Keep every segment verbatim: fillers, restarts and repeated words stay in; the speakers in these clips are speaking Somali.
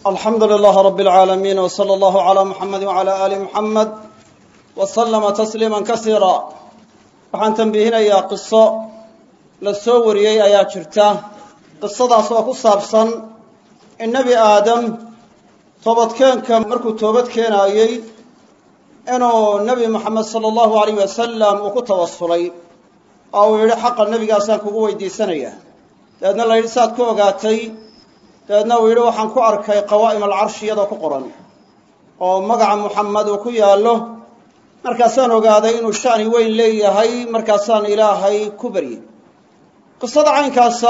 الحمد لله رب العالمين وصلى الله على محمد وعلى آل محمد وسلم تسليما كثيرا. waxaan tanbiihinayaa qiso la soo wariyay ayaa jirta qisadaas oo ku saabsan in nabi aadam toobadkeenka markuu toobad keenayay inuu nabi maxamed sallallahu alayhi wasallam uu ku tawassulay oo uu yiri xaq nabigaasaan kugu weydiisanaya dadna la yiri saad ku ogaatay dadna uu yiri waxaan ku arkay qawaa'im al-arsh iyadoo ku qoran oo magaca Muhammad uu ku yaalo markaasaan ogaaday inuu shani weyn leeyahay markaasaan ilaahay ku bariyay qisada caynkaasa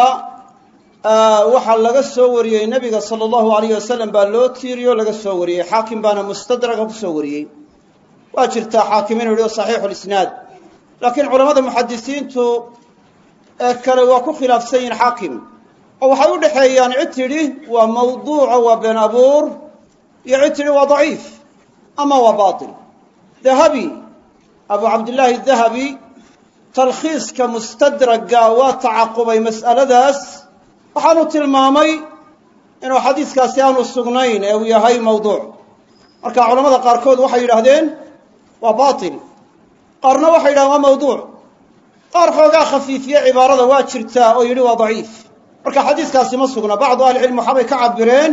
waxa laga soo wariyay nabiga sallallahu alayhi wasallam baa loo tiiriyo laga soo wariyay xaakim baana mustadraga ku soo wariyay waa jirta xaakimin oo sahih al-isnad laakiin culimada muhaddisiintu ee kale waa ku khilaafsan in xaakim oo waxay u dhaxeeyaan citiri waa mawduuc waa been abuur iyo citiri waa dhaif ama waa baatil ذهبي أبو عبد الله الذهبي تلخيص كمستدرك وتعقبي مسألة داس وحانو تلمامي إنه حديث كاسيان السجنين أو يهي موضوع أركع علماء قاركود وحي يرهدين وباطل قارنا وحي يرهدين موضوع قار حوقا خفيفية عبارة واتشرتا أو يري وضعيف أركع حديث كاسيان السجنين بعض أهل العلم حبي كعبرين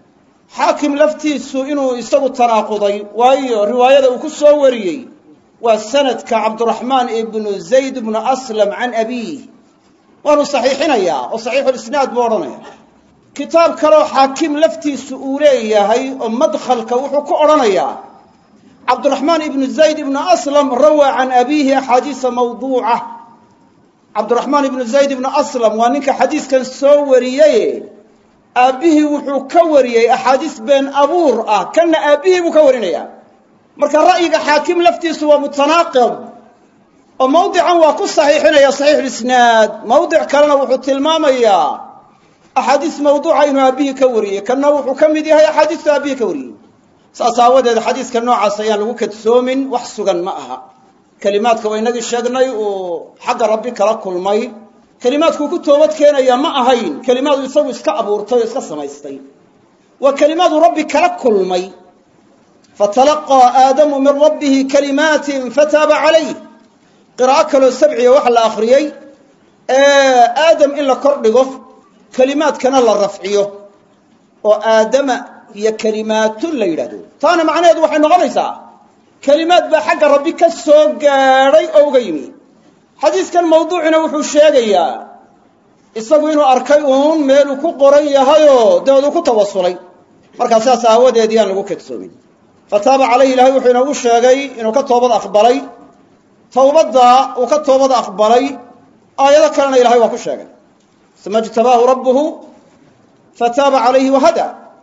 حاكم لفتيسو إنه يستوى التناقضي وهي رواية وكسو وريي والسند كعبد الرحمن ابن زيد بن أسلم عن أبيه وانو صحيحين يا وصحيح الإسناد بورنا كتاب كلو حاكم لفتيسو أوريا هي ومدخل كوحو كورنا يا عبد الرحمن ابن زيد بن أسلم روى عن أبيه حديث موضوعة عبد الرحمن ابن زيد بن أسلم وانك حديث كان سوريي أبيه وحو كوريي أحاديث بين أبور آه كان أبيه مكورينيا مركا رأيك حاكم لفتيس ومتناقض وموضعا وكو صحيحين يا صحيح الإسناد موضع كان وحو تلماميا أحاديث موضوعين أبيه كوريي كان وحو كمدي هاي أحاديث أبيه كوريي سأساود هذا حديث كان نوع عصيان لوكت سومن وحسوغا معها كلمات كوينادي الشاقناي وحق ربك لكل مي كلمات كو توبad keenaya ma ahayn kalimaadu isagu iska abuurtay iska samaystay wa kalimaadu rabbi kala kulmay fatalaqa aadamu min rabbih kalimatin fataba alayhi qiraa'atu sab'iya wax la akhriyay ee aadam in la kordhigo kalimaad kana la rafciyo oo aadama iyo kalimaatu la yiraahdo taana macnaheedu waxay noqonaysaa kalimaad ba xagga rabbi ka soo gaaray oo uga yimi حديث كان موضوعنا وحو شيغيا isagu inuu arkay uun meel ku qoran yahay oo dawladu ku tawassulay marka saas aawadeed aan lagu kadsoomin fataaba calayhi ilaahay wuxuu inoo sheegay inuu ka toobad aqbalay toobada uu ka toobad aqbalay aayada kalena ilaahay waa ku sheegay samajtabahu rabbuhu fataaba calayhi wahada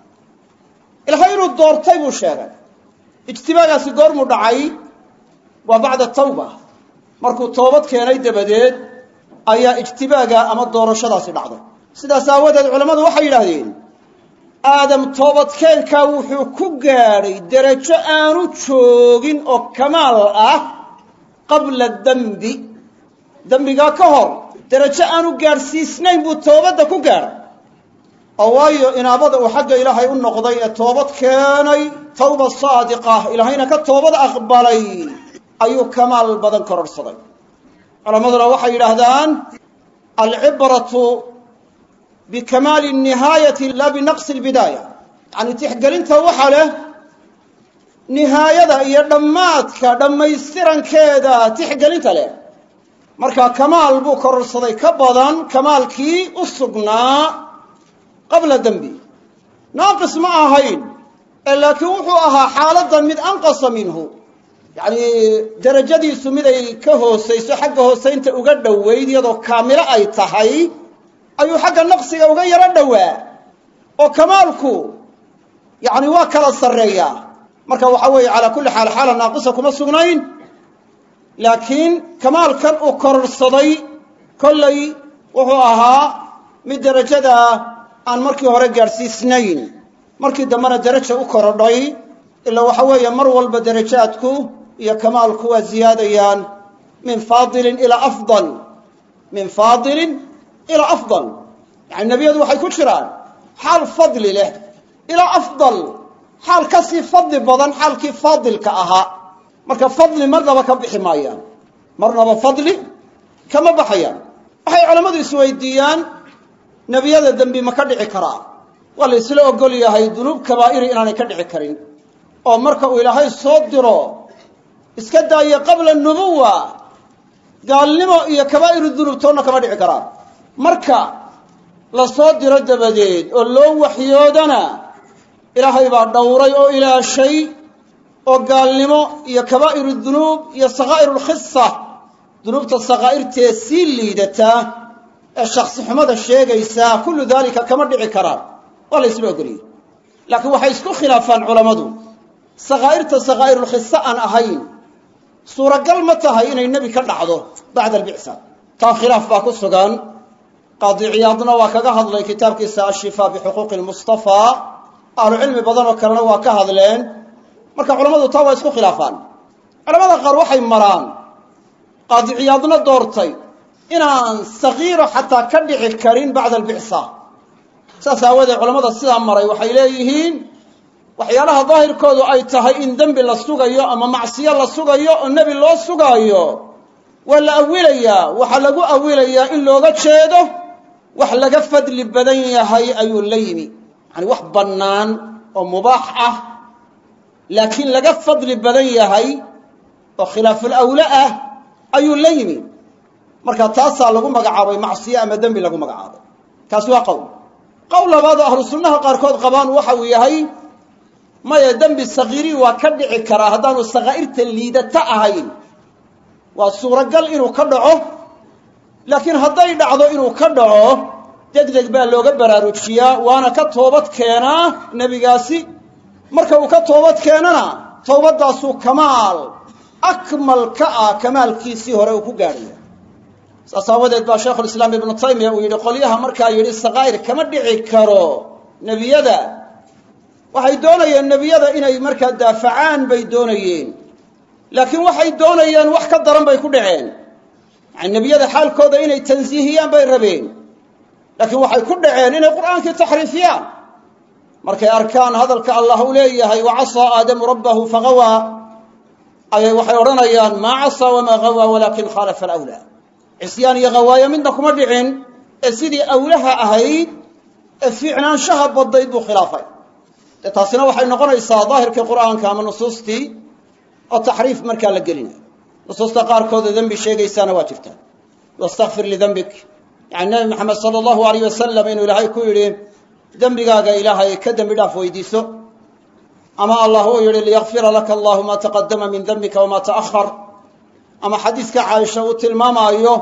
ilaahay inuu doortay buu sheegay ijtibaagaasi goormu dhacay waa bacda tawba markuu toobad keenay dabadeed ayaa ijtibaaga ama doorashadaasi dhacday sidaas aawadeed culimadu waxay yiraahdeen aadam toobad keenka wuxuu ku gaaray darajo aanu joogin oo kamaal ah qabla dambi dambiga ka hor darajo aanu gaarsiisnayn buu toobada ku gaaray oo waayo inaabada uu xagga ilaahay u noqday ee toobad keenay tawba saadiqa ilaahayna ka toobad aqbalay ayuu kamaal badan kororsaday culamaduna waxay yiraahdaan al-ibratu bikamal an-nihayati la binaqs al-bidaya yani tixgelinta waxa leh nihaayada iyo dhamaadka dhamaystirankeeda tixgelinta leh marka kamaal buu kororsaday ka badan kamaalkii u sugnaa qabla dambi naaqis ma ahayn laakiin wuxuu ahaa xaaladan mid anqasa minhu يعني درجتي سميدي كهوسيسو حق هوسينتا uga dhaweyd iyadoo kaamila ay tahay ayuu xagga naqsiga uga yara dhawaa oo kamaalku yani waa kala sareeya marka waxa weey ala kulli xaal xaala naaqisa kuma sugnayn laakiin kamaalkan uu kororsaday kullay wuxuu ahaa mid darajada aan markii hore gaarsiisnayn markii dambana darajo u korodhay ila waxa weey mar walba darajaadku iyo kamaalku waa ziyaadayaan min faadil ila afdal min faadil ila afdal yani nabiyadu waxay ku jiraan xal fadli leh ilaa afdal xaal ka sii fadli badan xaalkii faadilka ahaa marka fadli marnaba ka bixi maayaan marnaba fadli kama baxayaan waxay culammadu isweydiiyaan nebiyada dembi ma ka dhici karaa waa la isla ogol yahay dunuub kabaa'iri inaanay ka dhici karin oo marka uu ilaahay soo diro iska daaye qabla nubuwa gaalnimo iyo kabaa'iru dunuub toonna kama dhici karaan marka la soo diro dabadeed oo loo waxyoodana ilaahay baa dhowray oo ilaashay oo gaalnimo iyo kabaa'iru dunuub iyo sakaa'iru lkhisa dunuubta sakaa'irtee sii liidataa ee shaksi xumada sheegaysaa kullu daalika kama dhici karaan waa la isla ogoliyey laakiin waxay isku khilaafaan culammadu sakaa'irta sakaa'irulkhisa aan ahayn suuragal ma tahay inay nebi ka dhacdo bacda albicsa taa khilaaf baa ku sugan qaadi ciyaadna waa kaga hadlay kitaabkiisa ashifaa bixuquuqi lmustafaa ahlu cilmi badan oo kalena waa ka hadleen marka culammadu taa waa isku khilaafaan culamada qaar waxay maraan qaadi ciyaadna doortay inaan sagiiro xataa ka dhici karin bacda albicsa saas aawadeed culammada sidaa maray waxay leeyihiin waxyaalaha daahirkoodu ay tahay in dembi la sugayo ama macsiyo la sugayo oo nebi loo sugaayo waa la awilayaa waxaa lagu awilayaa in looga jeedo wax laga fadli badan yahay ayuu la yimi yani wax bannaan oo mubaax ah laakiin laga fadli badan yahay oo khilaaful awla ah ayuu la yimi marka taasaa lagu magacaabay macsiyo ama dembi lagu magacaabay kaasi waa qowl qowl labaad oo ahlu sunnaha qaarkood qabaan waxa uu yahay maya dembi sagiiri waa ka dhici karaa haddaanu sakaa'irta liidata ahayn waa suuragal inuu ka dhaco laakiin hadday dhacdo inuu ka dhaco deg deg baa looga baraarujiyaa waana ka toobad keenaa nebigaasi marka uu ka toobad keenana towbaddaasuu kamaal akmal ka ah kamaalkiisii hore uu ku gaadhaya saas aawadeed baa shaykhulislaam ibnu taymiya uu yidhi qolyaha markaa yidhi sakaa'ir kama dhici karo nebiyada waxay doonayeen nebiyada inay markaa daafacaan bay doonayeen laakiin waxay doonayeen wax ka daran bay ku dhaceen yani nebiyada xaalkooda inay tansiihiyaan bay rabeen laakiin waxay ku dhaceen inay qur'aankii taxriifiyaan markay arkaan hadalka allah u leeyahay wacasaa aadamu rabbahu fagawaa ayay waxay odhanayaan maa casaa wamaa gawaa walaakin khaalafa alawlaa cisyaan iyo gawaayo midna kuma dhicin ee sidii awlaha ahayd ee fiicnaanshaha baddayd buu khilaafay dee taasina waxay noqonaysaa daahirkii qur'aanka ama nusuustii oo taxriif markaa la gelinayo nusuusta qaarkooda dembi sheegaysaana waa jirtaa wastakfir lidembik yani nebi maxamed sala allahu alayh wasalam inuu ilaahay ku yidhi dembigaaga ilaahay ka dembi dhaaf weydiiso ama allah uu yidhi liyakfira laka allahu maa taqadama min dembika wamaa ta'ahar ama xadiiska caaisha uu tilmaamaayo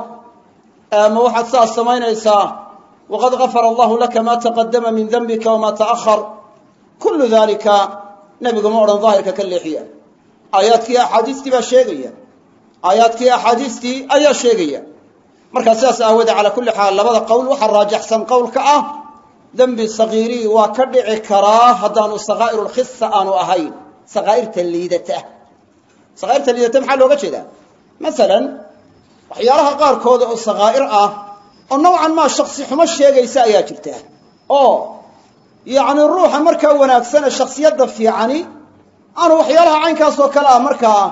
ma waxaad saas samaynaysaa waqad gafara allahu laka maa taqadama min dembika wamaa ta'ahar kullu dalika nebigu ma odhan daahirka ka leexiya aayaadkii axaadiistii baa sheegaya aayaadkii axaadiistii ayaa sheegaya markaa sidaas aawoodee calaa kulli xaal labada qowl waxaa raajaxsan qowlka ah dembi sagiiri waa ka dhici karaa haddaanu sakaa'irulkhisa aanu ahayn sakaa'irta liidata sakaa'irta liidata maxaa looga jeedaa masalan waxyaalaha qaarkooda oo sakaa'ir ah oo nowcan maa shaksi xumo sheegaysa ayaa jirta oo yacni ruuxa markaa wanaagsan ee shaksiyadda fiicani aanu waxyaalaha caynkaas oo kale ah markaa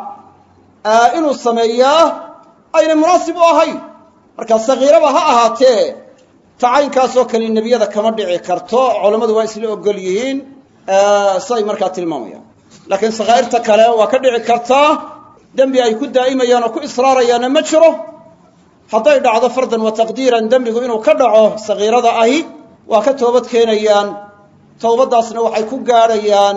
inuu sameeyaa aynay munaasib u ahayn markaa sagiiraba ha ahaatee ta caynkaasoo kale nebiyada kama dhici karto culammadu waa isla ogol yihiin say markaa tilmaamayaan laakiin sakaa'irta kale waa ka dhici kartaa dembi ay ku daa'imayaan oo ku israarayaanna ma jiro hadday dhacdo fardan wa taqdiiran dembigu inuu ka dhaco sagiirada ahi waa ka toobad keenayaan towbaddaasna waxay ku gaadhayaan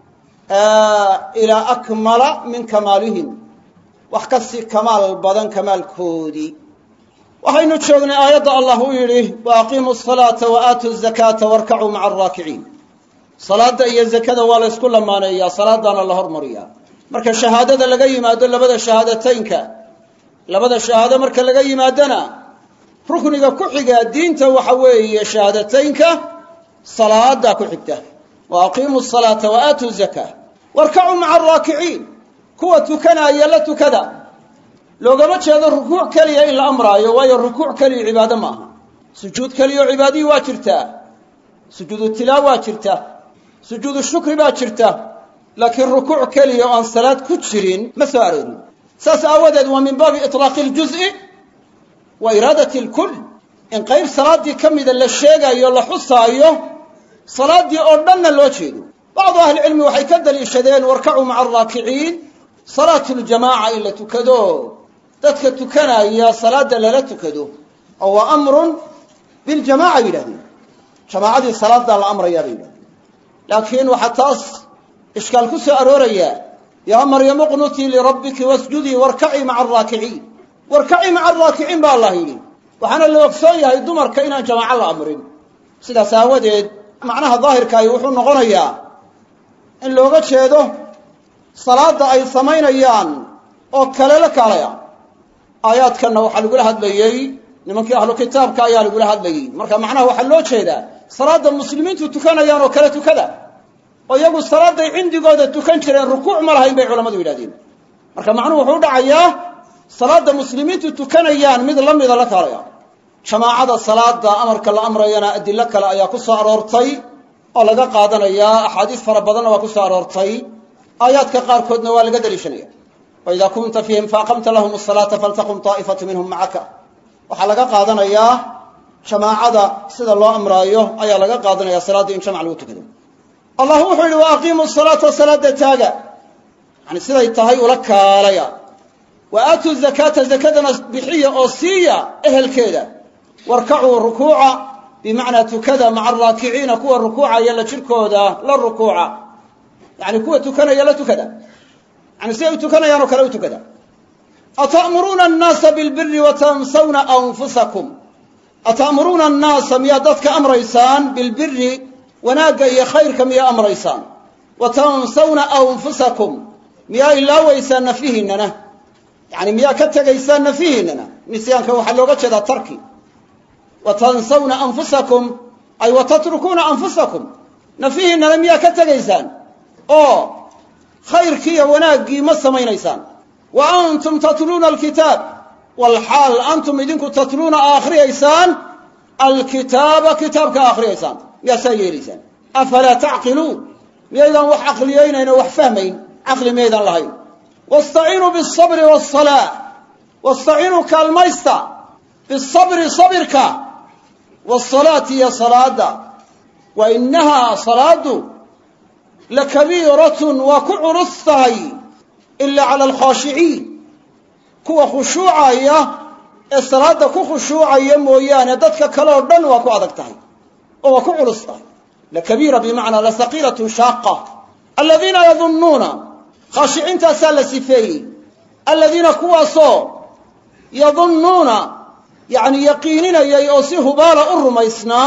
ilaa akmala min kamaalihim wax ka sii kamaal badan kamaalkoodii waxaynu joognay aayadda allah uu yidhi wa aqiimu asalaata wa aatuu zakaata warkacuu maca alraakiciin salaadda iyo zakada waa la ysku lamaaneeyaa salaadaana la hormariyaa marka shahaadada laga yimaado labada shahaadateynka labada shahaado marka laga yimaadona rukniga ku xigaa diinta waxa weeye shahaadateynka salaadaa ku xigta wa aqiimu asalaata wa aatuu zakaa warkacuu maca alraakiciin kuwa tukanaaya la tukada loogama jeedo rukuuc keliya in la amraayo waayo rukuuc keliya cibaado ma aha sujuud keliya oo cibaadihii waa jirtaa sujuudu tilaawa waa jirta sujuudu shukri baa jirta laakiin rukuuc keliya oo aan salaad ku jirin ma soo aroorin saas aawadeed waa min baabi itlaaqi اljuz'i wa iraadati اlkull in qayb salaaddii ka mida la sheegayo la xusaayo salaaddii oo dhanna loo jeedo bacdu ahlicilmi waxay ka daliishadeen warkacuu maca araakiciin salaatu ljamaaca in la tukado dadka tukanaya salaadda lala tukado oo waa amrun biljamaaca yidhahdeen jamaacadii salaaddaa la amrayaa bay yidhahdeen laakiin waxaa taas ishkaal ku soo arooraya yaa maryamu qnutii lirabbiki wasjudii warkacii maca araakiciin warkacii maca araakiciin baa allah yidhi waxaana la ogsoon yahay dumarka inaan jamaaco la amrin sidaas aawadeed macnaha daahirkaahi wuxuu noqonayaa in looga jeedo salaadda ay samaynayaan oo kale la kaalaya aayaadkanna waxaa lagula hadlayey nimankii ahlu kitaabka ayaa lagula hadlayey marka macnaha waxaa loo jeedaa salaadda muslimiintu tukanayaan oo kale tukada oo iyagu salaadday cindigooda tukan jireen rukuuc ma lahayn bay culammadu yidhahdeen marka macnuhu wuxuu dhacayaa salaadda muslimiintu tukanayaan mid la mida la kaalaya jamaacada salaada amarka la amrayana adilo kale ayaa ku soo aroortay oo laga qaadanayaa axaadiis fara badanna waa ku soo aroortay aayaadka qaarkoodna waa laga daliishanaya waidaa kunta fiihim faaqamta lahum asalaata faltaqum taa'ifatu minhum macaka waxaa laga qaadanayaa jamaacada sida loo amraayo ayaa laga qaadanaya salaadda in jamac lagu tukado allah wuxuu yidhi wa aqiimu salaata salaada taaga yani siday tahay ula kaalaya wa aatuu zakaata zakadana bixiya oo siiya ehelkeeda warkacuu rukuuca bimacnaa tukada maca araakiciina kuwa rukuucaya la jirkooda la rukuuca yani kuwa tukanaya la tukada yani siday u tukanayaan oo kale u tukada ata'muruuna annaasa bilbiri watansawna anfusakum ata'muruuna annaasa miyaa dadka amraysaan bilbiri wanaagga iyo khayrka miyaa amraysaan watansawna anfusakum miyaa ilaawaysaan nafihiinana yani miyaa ka tegaysaan nafihiinana nisyaanka waxaa looga jeedaa tarki watansawna anfusakum ay watatrukuuna anfusakum nafihiinana miyaa ka tegaysaan oo khayrkii iyo wanaaggii ma samaynaysaan wa antum tatluuna alkitaab walxaal antum idinku tatluuna a akhriyaysaan alkitaaba kitaabka a akhriyaysaan miyaasaa yeelaysaan afalaa tacqiluun miyaydaan wax caqliyaynayn oo wax fahmayn caqli miyaydaan lahayn wastaciinuu bialsabri waalsalaa wastaciinuu kaalmaysta bisabri sabirka waasalaati iyo salaada wa innahaa salaadu lakabiiratun waa ku culus tahay ilaa cala alkhaashiciin kuwa khushuucaya ee salaadda ku khushuucaya mooyaane dadka kale oo dhan waa ku adag tahay oo waa ku culus tahay lakabiira bimacnaa lahaqiilatun shaaqa aladiina yadunnuuna khaashiciintaasaa la sifeeyey aladiina kuwaasoo yadunnuuna yacni yaqiininayay oo si hubaala u rumaysnaa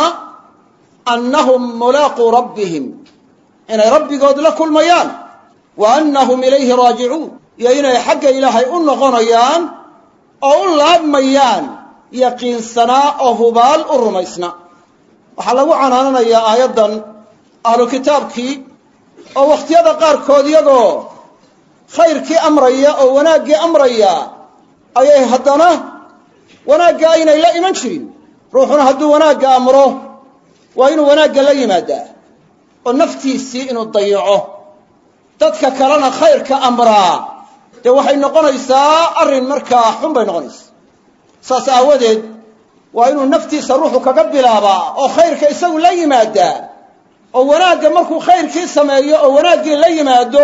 annahum mulaaquu rabbihim inay rabbigood la kulmayaan wa annahum ilayhi raajicuun iyo inay xagga ilaahay u noqonayaan oo u laabmayaan yaqiinsanaa oo hubaal u rumaysna waxaa lagu canaananayaa aayaddan ahlu kitaabkii oo wakhtiyada qaarkood iyagoo khayrkii amraya oo wanaaggii amraya ayay haddana wanaagga aynay la iman jirin ruuxuna hadduu wanaagga amro waa inuu wanaagga la yimaadaa oo naftiisii inuu dayaco dadka kalena khayrka amraa dee waxay noqonaysaa arrin markaa xun bay noqonaysaa saas aawadeed waa inuu naftiisa ruuxu kaga bilaabaa oo khayrka isagu la yimaadaa oo wanaagga markuu khayrkii sameeyo oo wanaaggii la yimaado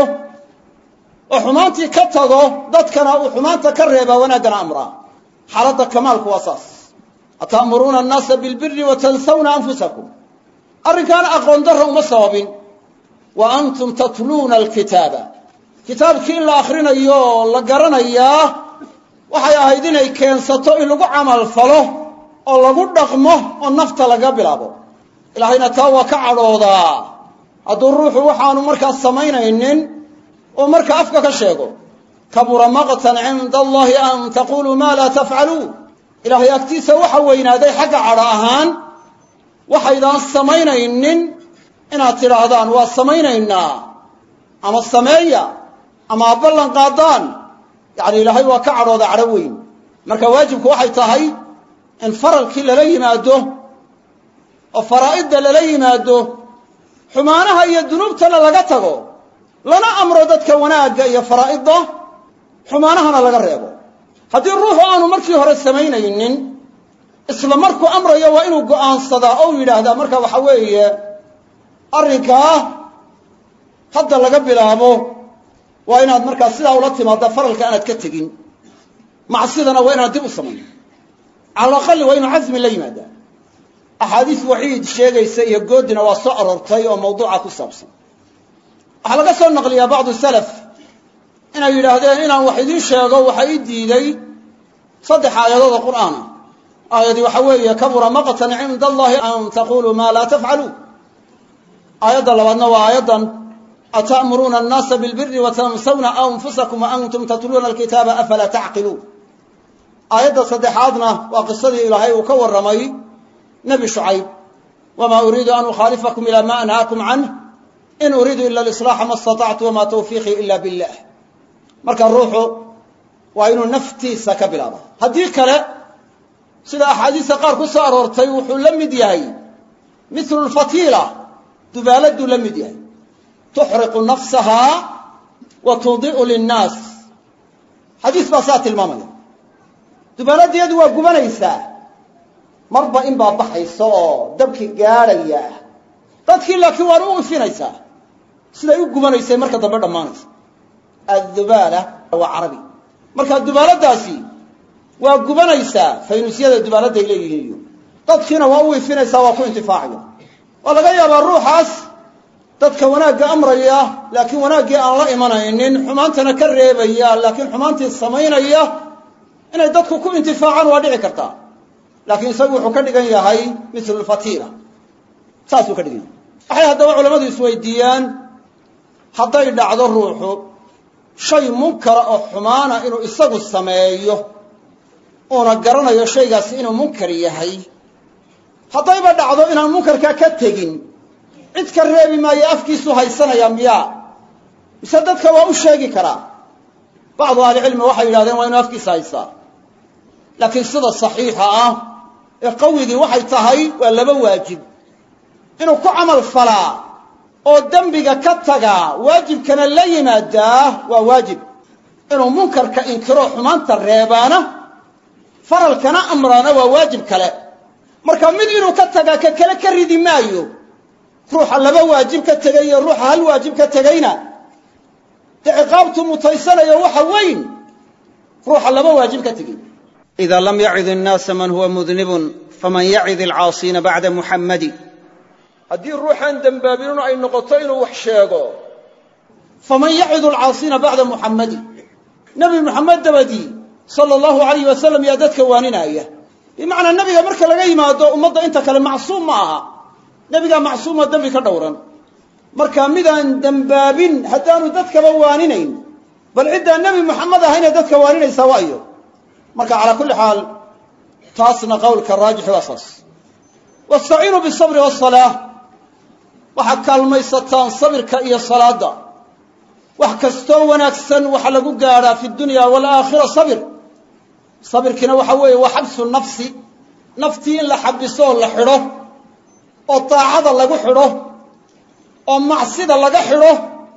oo xumaantii ka tago dadkana uu xumaanta ka reebaa wanaaggana amraa xaaladda kamaalku waa saas ata'muruuna annaasa bilbiri watansawna anfusakum arrinkaana aqoon darra uma sababin wa antum tatluuna alkitaaba kitaabkii in la akhrinayo oo la garanayaa waxay ahayd inay keensato in lagu camal falo oo lagu dhaqmo oo nafta laga bilaabo ilaahayna taa waa ka cadhoodaa hadduu ruuxu waxaanu markaas samaynaynin oo marka afka ka sheego kabura maqtan cinda allahi an taquluu maa laa tafcaluun ilaahay agtiisa waxa weynaaday xagga cadho ahaan waxaydaan samaynaynin inaad tidhaahdaan waa samaynaynaa ama sameeya ama a ballan qaadaan yacni ilaahay waa ka cadhooda cadho weyn marka waajibku waxay tahay in faralkii lala yimaado oo faraa'idda lala yimaado xumaanaha iyo dunuubtana laga tago lana amro dadka wanaagga iyo faraa'idda xumaanahana laga reebo haddii ruuxu aanu markii hore samaynaynin isla markuu amrayo waa inuu go'aansadaa oo yidhaahdaa marka waxa weeye arrinkaa hadda laga bilaabo waa inaad markaa sidaa ula timaadda faralka aanaad ka tegin macsidana waa inaad dib u samayn cala aqali waa inuu casmi la yimaadaa axaadiis waxiid sheegaysa iyo goodina waa soo aroortay oo mawduuca ku saabsan waxaa laga soo naqliyaa bacdu salaf inay yidhaahdeen inaan wax idiin sheego waxa ii diiday saddex aayadood oo qur'aan ah aayadii waxa weeye kabura maqtan cinda allahi an taquluu maa laa tafcaluu aayadda labaadna waa aayaddan ata'muruuna annaasa bilbiri watansawna anfusakum wa antum tatluuna alkitaaba afalaa tacqiluun aayadda saddexaadna waa qisadii ilaahay uu ka warramay nebi shucayb wamaa uriidu an ukhaalifakum ilaa ma anhaakum canh in uriidu ila alislaaxa ma istatactu wamaa tawfiiqii ila billah marka ruuxu waa inuu naftiisa ka bilaaba haddii kale sida axaadiista qaar ku soo aroortay wuxuu la mid yahay mithlu lfatiila dubaaladuu la mid yahay tuxriqu nafsahaa wa tudi'u linnaas xadiis baa saa tilmaamaya dubaaladeedu waa gubanaysaa marba in baa baxaysa oo dabkii gaadhaya dadkii laakiin waana u ifinaysaa siday u gubanaysay marka dambe dhammaanaysa addubaala waa carabi marka dubaaladaasi waa gubanaysaa faynuusyada dubaaladay leeyihiin iyo dadkiina waa u ifinaysaa waa ku intifaacaya waa laga yaabaa ruuxaas dadka wanaagga amraya laakiin wanaaggii aan la imanaynin xumaantana ka reebaya laakiin xumaantii samaynaya inay dadku ku intifaacaan waa dhici kartaa laakiin isagu wuxuu ka dhigan yahay mithlu lfatiila saasuu ka dhigan yahay waxay haddaba culammadu isweydiiyaan hadday dhacdo ruuxu shay munkara oo xumaana inuu isagu sameeyo uuna garanayo shaygaasi inuu munkar yahay haddayba dhacdo inaan munkarkaa ka tegin cid ka reebi maayo afkiisu haysanaya miyaa mise dadka waa u sheegi karaa bacdu ahlicilmi waxay yidhahdeen waa inuu afkiisa haystaa laakiin sida saxiixa ah ee qawigii waxay tahay waa laba waajib inuu ku camal falaa oo dembiga ka tagaa waajibkana la yimaadaa waa waajib inuu munkarka inkiro xumaanta reebaana faralkana amraana waa waajib kale marka mid inuu ka tagaa ka kale ka ridi maayo ruuxa laba waajib ka tegay iyo ruuxa hal waajib ka tegayna dee ciqaabtu mutaysanayo waxa weyn ruuxa laba waajib ka tegay إذا لم يعظ الناس من هو مذنب فمن يعظ العاصين بعد محمد haddii ruuxaan dembaabinuna ay noqoto inuu wax sheego faman yacidu alcaasiina bacda muxammadi nebi muxamed dabadii sala allahu alayh wasalam yaa dadka waaninaya bimacnaa nebiga marka laga yimaado ummadda inta kale macsuum ma aha nebigaa macsuumoo dembi ka dhowran marka midaan dembaabin haddaanu dadkaba waaninayn bal ciddaan nebi muxamed ahaynee dadka waaninaysaa waayo marka calaa kulli xaal taasna qowlka raajix waa saas wastaciinuu bisabri wasalaa waxaad kaalmaysataan sabirka iyo salaada wax kastoo wanaagsan waxa lagu gaadhaa fi dunya waalaakhira sabir sabirkiina waxa weeye waa xabsu nafsi naftii in la xabiso oo la xidho oo daacada lagu xidho oo macsida laga xidho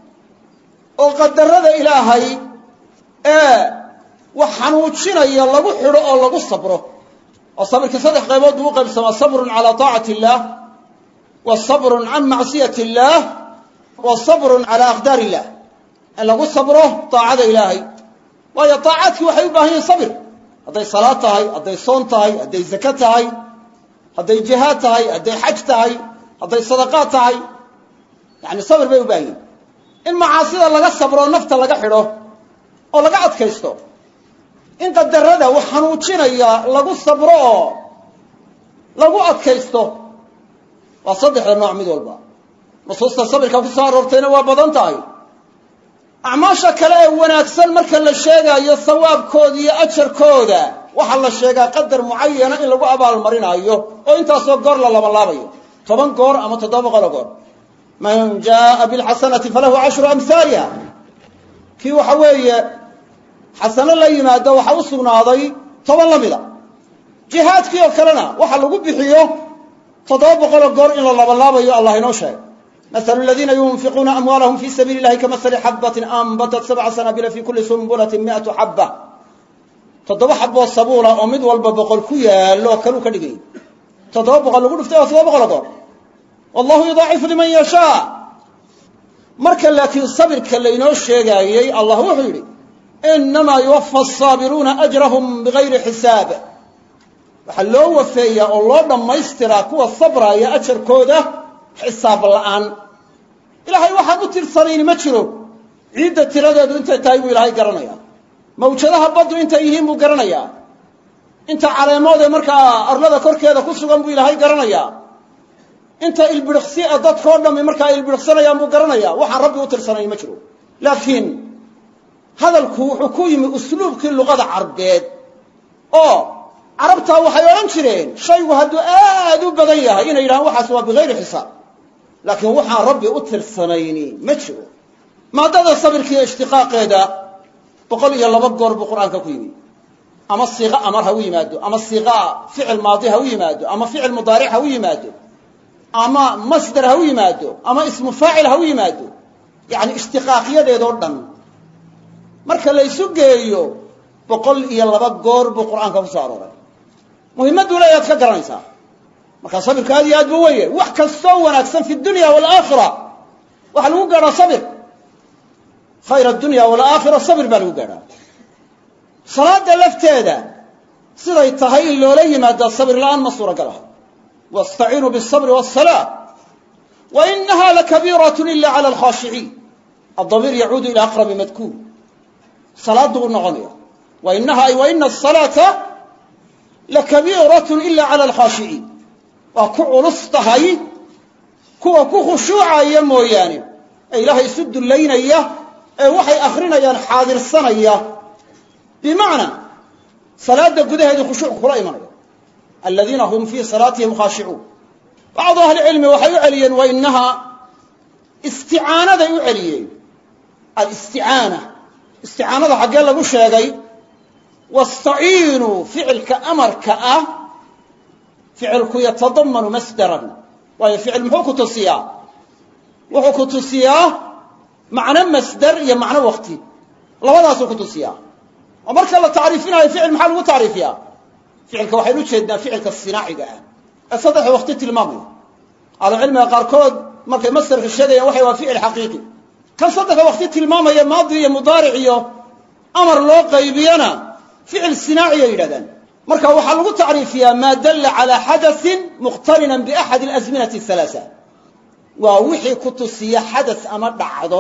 oo qadarada ilaahay ee wax xanuujinaya lagu xidho oo lagu sabro oo sabirkii saddex qaybood buu u qaybsamaa sabrun calaa taacati illaah wa sabrun can macsiyati illaah wa sabrun calaa aqdaar illah in lagu sabro taacada ilaahay waayo taacaadkii waxay u baahan yihin sabir hadday salaad tahay hadday soon tahay hadday zaka tahay hadday jihaad tahay hadday xaj tahay hadday sadaqaad tahay yani sabir bay u baahan yihin in macaasida laga sabro nafta laga xidho oo laga adkaysto in qadarada wax xanuujinaya lagu sabro oo lagu adkaysto waa saddexda nooc mid walba nusuusta sabirka ku soo aroortayna waa badan tahay acmaasha kale ee wanaagsan marka la sheegaayo sawaabkooda iyo ajarkooda waxaa la sheegaa qadar mucayana in lagu abaalmarinaayo oo intaasoo goor la labalaabayo toban goor ama toddoba boqoloo goor man jaaa bilxasanati falahu cashru amhaaliha kii waxa weeye xasano la yimaado waxaa u sugnaaday toban la mida jihaadkii oo kalena waxa lagu bixiyo toddoba boqoloo goor in la labalaabayo allah inoo sheegay مثل الذين ينفقون أموالهم في سبيل الله كمثل حبة أنبتت سبع سنابل في كل سنبلة مئة حبة تضرب حبة الصبورة ومد والببقل كويا لو كانوا كدغين تضرب بقول لو دفتي تضرب بقول والله يضاعف لمن يشاء marka laakiin sabirka la inoo sheegayay Allah wuxuu yiri inma yuwaffa as-sabiruna ajrahum bighayri hisab waxa loo wafeeyaa oo loo dhameystira kuwa sabraya ajarkooda xisaab la'aan ilaahay waxa u tirsanayni ma jiro ciida tiradeedu inta tahay buu ilaahay garanaya mawjadaha badu inta yihiin buu garanaya inta caleemooda marka arlada korkeeda ku sugan buu ilaahay garanaya inta ilbirqsi dadka oo dhamay marka ilbirqsanayaan buu garanaya waxa rabbi u tirsanay ma jiro laakiin hadalku wuxuu ku yimi usluubkii luqada carbeed oo carabta waxay oran jireen shaygu haduu aad u badan yahay inay yiraahdaan waxaas waa bighayri xisaab laakiin waxa rabbi u tirsanayni ma jiro maadada sabirkiiyo ishtiqaaqeeda boqol iyo laba goor buu quraanka ku yimi ama siiqa amar ha u yimaado ama siiqa ficil maadi ha u yimaado ama ficil mudaari' ha u yimaado ama masdar ha u yimaado ama ismu faa'il ha u yimaado yaani ishtiqaaqiyadeedo dhan marka la isu geeyo boqol iyo laba goor buu quraanka ku soo arooray muhiimadu leeyahay ka garanaysa marka sabirka aad iyo aad buu weeyay wax kasto wanaagsan fi dunya wal aakhirah waxa lagu gaaro sabir khayr ad-dunya wal aakhirah sabir baa lagu gaaro salaada lafteeda siday tahay in loo yimaado sabir la'aan ma suuragal ah واستعينوا بالصبر والصلاة وإنها لكبيرة إلا على الخاشعين الضمير يعود إلى أقرب مذكور صلاة النغمية وإنها أي وإن الصلاة لكبيرة إلا على الخاشعين وكو رصتهي كو كو خشوعا يموياني أي لها يسد اللين إياه أي وحي أخرين ين حاضر السنة إياه بمعنى صلاة قده هذه خشوع قرأي منه الذين هم في صلاتهم خاشعون بعض أهل العلم وحي عليا وإنها استعانة يعليا الاستعانة استعانة حق الله بشيء واستعينوا فعل كأمر كأ فعلك يتضمن مصدرا وهي فعل محوك تصيا وحوك تصيا معنى مصدر يا معنى وقتي الله وضع سوك تصيا ومرك الله تعريفنا فعل محل وتعريفها فعلك waxay u jeednaa ficilka sinaaciga ah saddex waqti tilmaamay ala cilmiga qaarkood markay masdarka sheegayaan waxay waa ficil xaqiiqi kan saddex waqti tilmaamaya maadi iyo mudaaric iyo amar loo qaybiyana ficil sinaaci ay yiraahdaan marka waxa lagu taariifiyaa ma dalla ala hadath muqtarinan bi ahad al-azminati thalatha wa wixii ku tusiya hadath ama dhacdo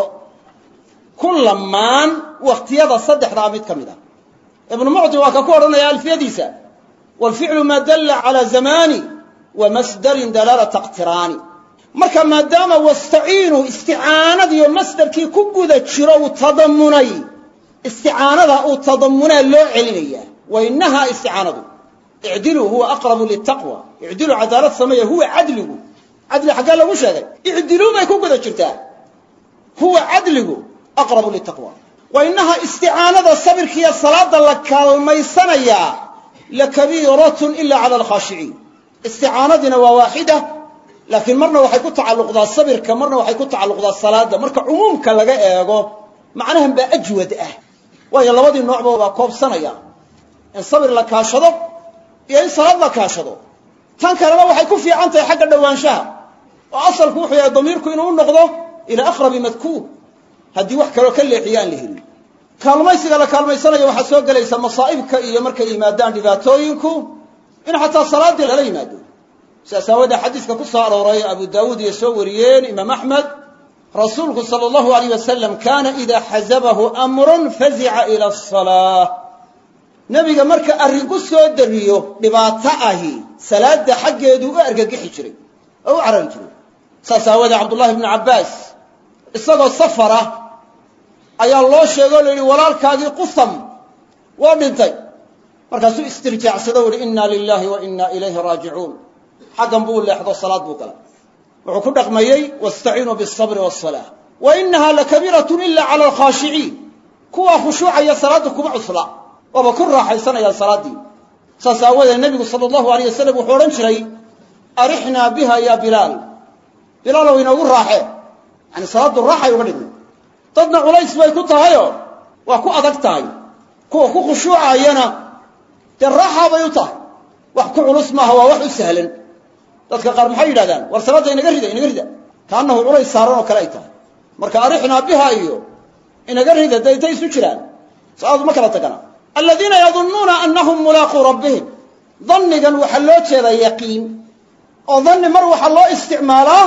kullamaan waqtiyada saddexda mid kamida ibn mu'ti waa ka ku oranaya alfiyadiisa والفعل ما دل على زمان ومصدر دلالة اقتران marka maadaama wastaciinu isticaanadi iyo masdarkii ku guda jiro uu tadammunay isticaanada uu tadammunay loo celinaya وإنها isticaanadu i'dilu huwa aqrabu lit-taqwa i'dilu cadaalad sameeyo huwa adligu adli xaga lagu sheegay i'dilu may ku guda jirtaa huwa adligu aqrabu lit-taqwa وإنها isticaanada sabirkiya salaada la kaalmaysanaya لكبيرة إلا على الخاشعين استعانتنا واحدة لكن مرنا waxay ku tacalluqdaa sabirka marna waxay ku tacalluqdaa salaada marka umumka laga eego macnahan ba ajwad ah way labadii noocba waa koobsanaya in sabir la kaashado iyo in salaad la kaashado tan kalena waxay ku fiican tahay xagga dhawaanshaha oo asalku wuxuu yahay damiirku inuu noqdo ila aqrab madkuur hadii wax kale ka leexiyaan leeyahay kaalmaysiga la kaalmaysanayo waxa soo galaysa masaa'ibka iyo markay yimaadaan dhibaatooyinku in xataa salaadii la yimaado saasawada xadiiska ku soo arooray Abu Daawud iyo soo wariyeen Imam Ahmad rasuulku sallallahu alayhi wasallam kaana idha hazabahu amrun fazi'a ila as-salah nabiga marka arinku soo dariyo dhibaato ahi salaada xageedu u argagixi jiray oo caran jiray saasawada Abdullah ibn Abbas isagoo safara ayaa loo sheegay leeyahay walaalkaagii qusam waa dhintay markaasuu istirjaacsado wari inna lillahi wa inna ilayhi raaji'uun xaqan buu leexdo salaad buu kala wuxuu ku dhaqmayay wastaciinu bis-sabri was-salah wa innaha lakabiratun illa 'ala al-khashi'in kuwa khushuucaya salaadu kuma cusla waba ku raaxaysanaya salaadii saasawada nabigu sallallahu alayhi wasallam wuxuu oran jiray arihna biha ya bilal bilal wa inuu raaxay yani salaadu raaxay uga dhigmay dadna culays bay ku tahayo waa ku adag tahay kuwa ku khushuucayana dee raaxa bay u tahay wax ku culus maaha waa wax u sahlan dadka qaar maxay yidhahdaan war salaada inaga rida inaga rida kaanahu culays saaran oo kale ay tahay marka arixnaa biha iyo inaga rida dee intay isu jiraan salaadu ma kala tagana aladiina yadunnuuna annahum mulaaquu rabbihim dannigan waxaa loo jeedaa yaqiin oo danni mar waxaa loo isticmaalaa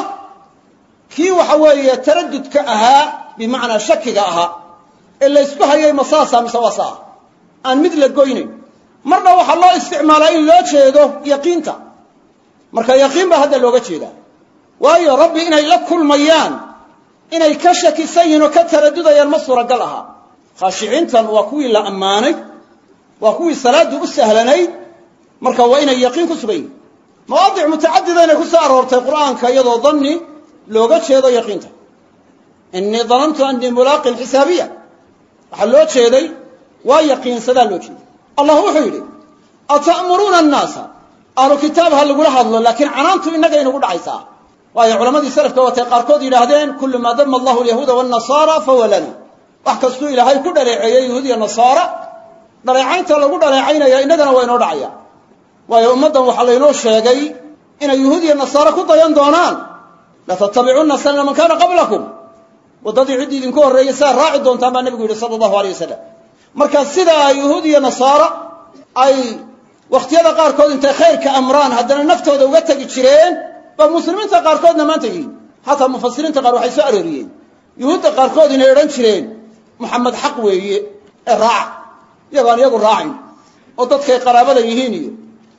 kii waxa weeye taradudka ahaa bimacnaa shakiga ahaa ee la ysku hayay masaasa mise waa saa aan mid la goynayn marna waxaa loo isticmaalaa in loo jeedo yaqiinta marka yaqiin baa hadda looga jeedaa waayo rabbi inay la kulmayaan inay ka shakisan yihiin oo ka taradudayaan ma suuragal aha khaashiciintan waa kuwii la ammaanay waa kuwii salaadu u sahlanayd marka waa inay yaqiin ku sugan yihin mawaadic mutacadida inay ku soo aroortay qur'aanka iyadoo danni looga jeedo yaqiinta innii danantu annii mulaaqin xisaabiya waxaa loo jeeday waa yaqiinsadaa loo jeeday allah wuxuu yidhi ata'muruuna annaasa ahlu kitaab ha lagula hadlo laakiin canaantu innaga inagu dhacaysaa waayo culammadii salafka watay qaarkood yidhaahdeen kullu maa dama allahu alyahuuda waannasaara fahuwa lana wax kastuu ilaahay ku dhaleeceeyey yahuud iyo nasaara dhaleecaynta lagu dhaleecaynaya innagana waa inoo dhacaya waayo ummaddan waxaa laynoo sheegay inay yahuud iyo nasaare ku dayan doonaan latattabicunna sanana man kaana qablakum waddadii ciddii idinku horreeyey saa raaci doontaan baa nebigu yidhi sala allahu aleyh wasalam marka sidaa yahuud iyo nasaara ay wakhtiyada qaarkood intay khayrka amraan haddana naftooda uga tegi jireen baa muslimiinta qaarkoodna maanta yihiin xataa mufasiriinta qaar waxay soo arooriyeen yuhuudda qaarkood inay odhan jireen maxamed xaq weeye ee raaca iyagoaan iyagu raacin oo dadkay qaraabada yihiin iyo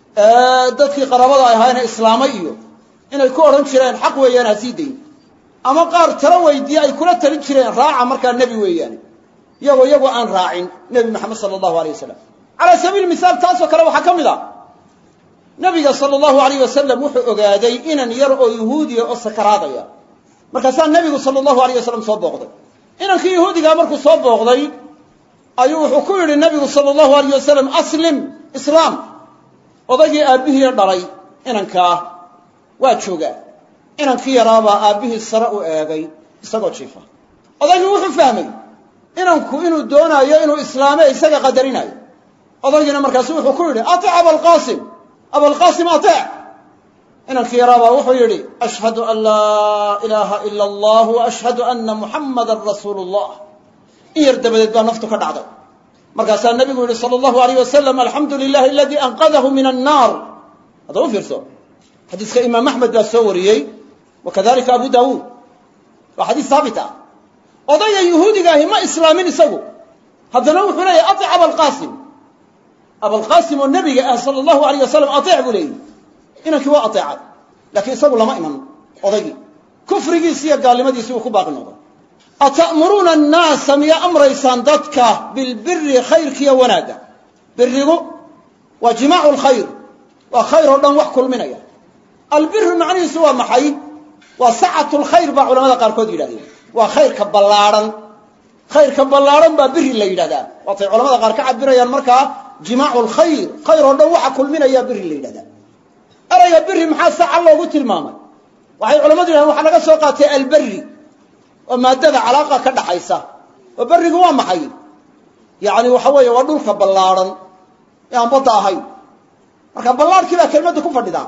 dadkii qaraabada ay ahaayeen islaamay iyo inay ku odhan jireen xaq weeyaan ha sii dayn ama qaar tala weydiiye ay kula talin jireen raaca markaa nebi weeyaane iyagoo iyagoo aan raacin nebi maxamed sala allahu aleyh wasalam calaa sabiili misaal taasoo kale waxaa ka mid ah nabiga sala allahu alayh wasalam wuxuu ogaaday inan yar oo yahuudiya oo sakaraadaya markaasaa nebigu sala allahu alayh wasalam soo booqday inankii yahuudigaa markuu soo booqday ayuu wuxuu ku yidhi nabigu sala allahu alayh wasalam aslim islaam odaygii aabbihii dhalay inankaa waa joogaa inankii yaraabaa aabbihii sare u eegay isagoo jiifa odaygii wuxuu fahmay inanku inuu doonaayo inuu islaame isaga qadarinayo odaygiina markaasu wuxuu ku yidhi atic abalqaasim abalqaasim atic inankii yaraabaa wuxuu yidhi ashhadu an laa ilaaha ila allah wa ashhadu anna muxammadan rasuulu llah in yar dabadeed baa naftu ka dhacday markaasaa nabigu yidhi sala allahu alayh wasalam alxamdu lilahi aladii anqadahu min annaar hadda u fiirso xadiiska imaam axmed baa soo wariyey wa kadalika abu daawuud waa xadiis haabit ah odayga yahuudiga ahi ma islaamin isagu haddana wuxuu leeyahy atic abalqaasim abalqaasim oo nebiga ah sala allahu alayh wasalam atic buu leeyahy inankii waa ateecay laakiin isagu lama iman odaygii kufrigiisi iyo gaalnimadiisi uu ku baaqi noqday ata'muruuna annaasa miyaa amraysaan dadka bilbiri khayrkiiyo wanaagga birigu waa jimaacu lkhayr waa khayr oo dhan wax kulminaya albiru macnihiisu waa maxay waa sacatu lkhayr baa culamada qaarkood yidhahdeen waa khayrka ballaadhan khayrka ballaadhan baa biri la yidhahdaa waatay culamada qaar ka cabirayaan markaa jimaacu lkhayr khayr oo dhan waxa kulminaya biri la yidhahdaa erayga biri maxaa saca loogu tilmaamay waxay culamadu yidhahdeen waxaa laga soo qaatay alberi oo maadada calaaqa ka dhaxaysa oo berigu waa maxay yacni waxa weeye waa dhulka ballaadhan ee aan badda ahayn marka ballaadhkii baa kelmadda ku fadhidaa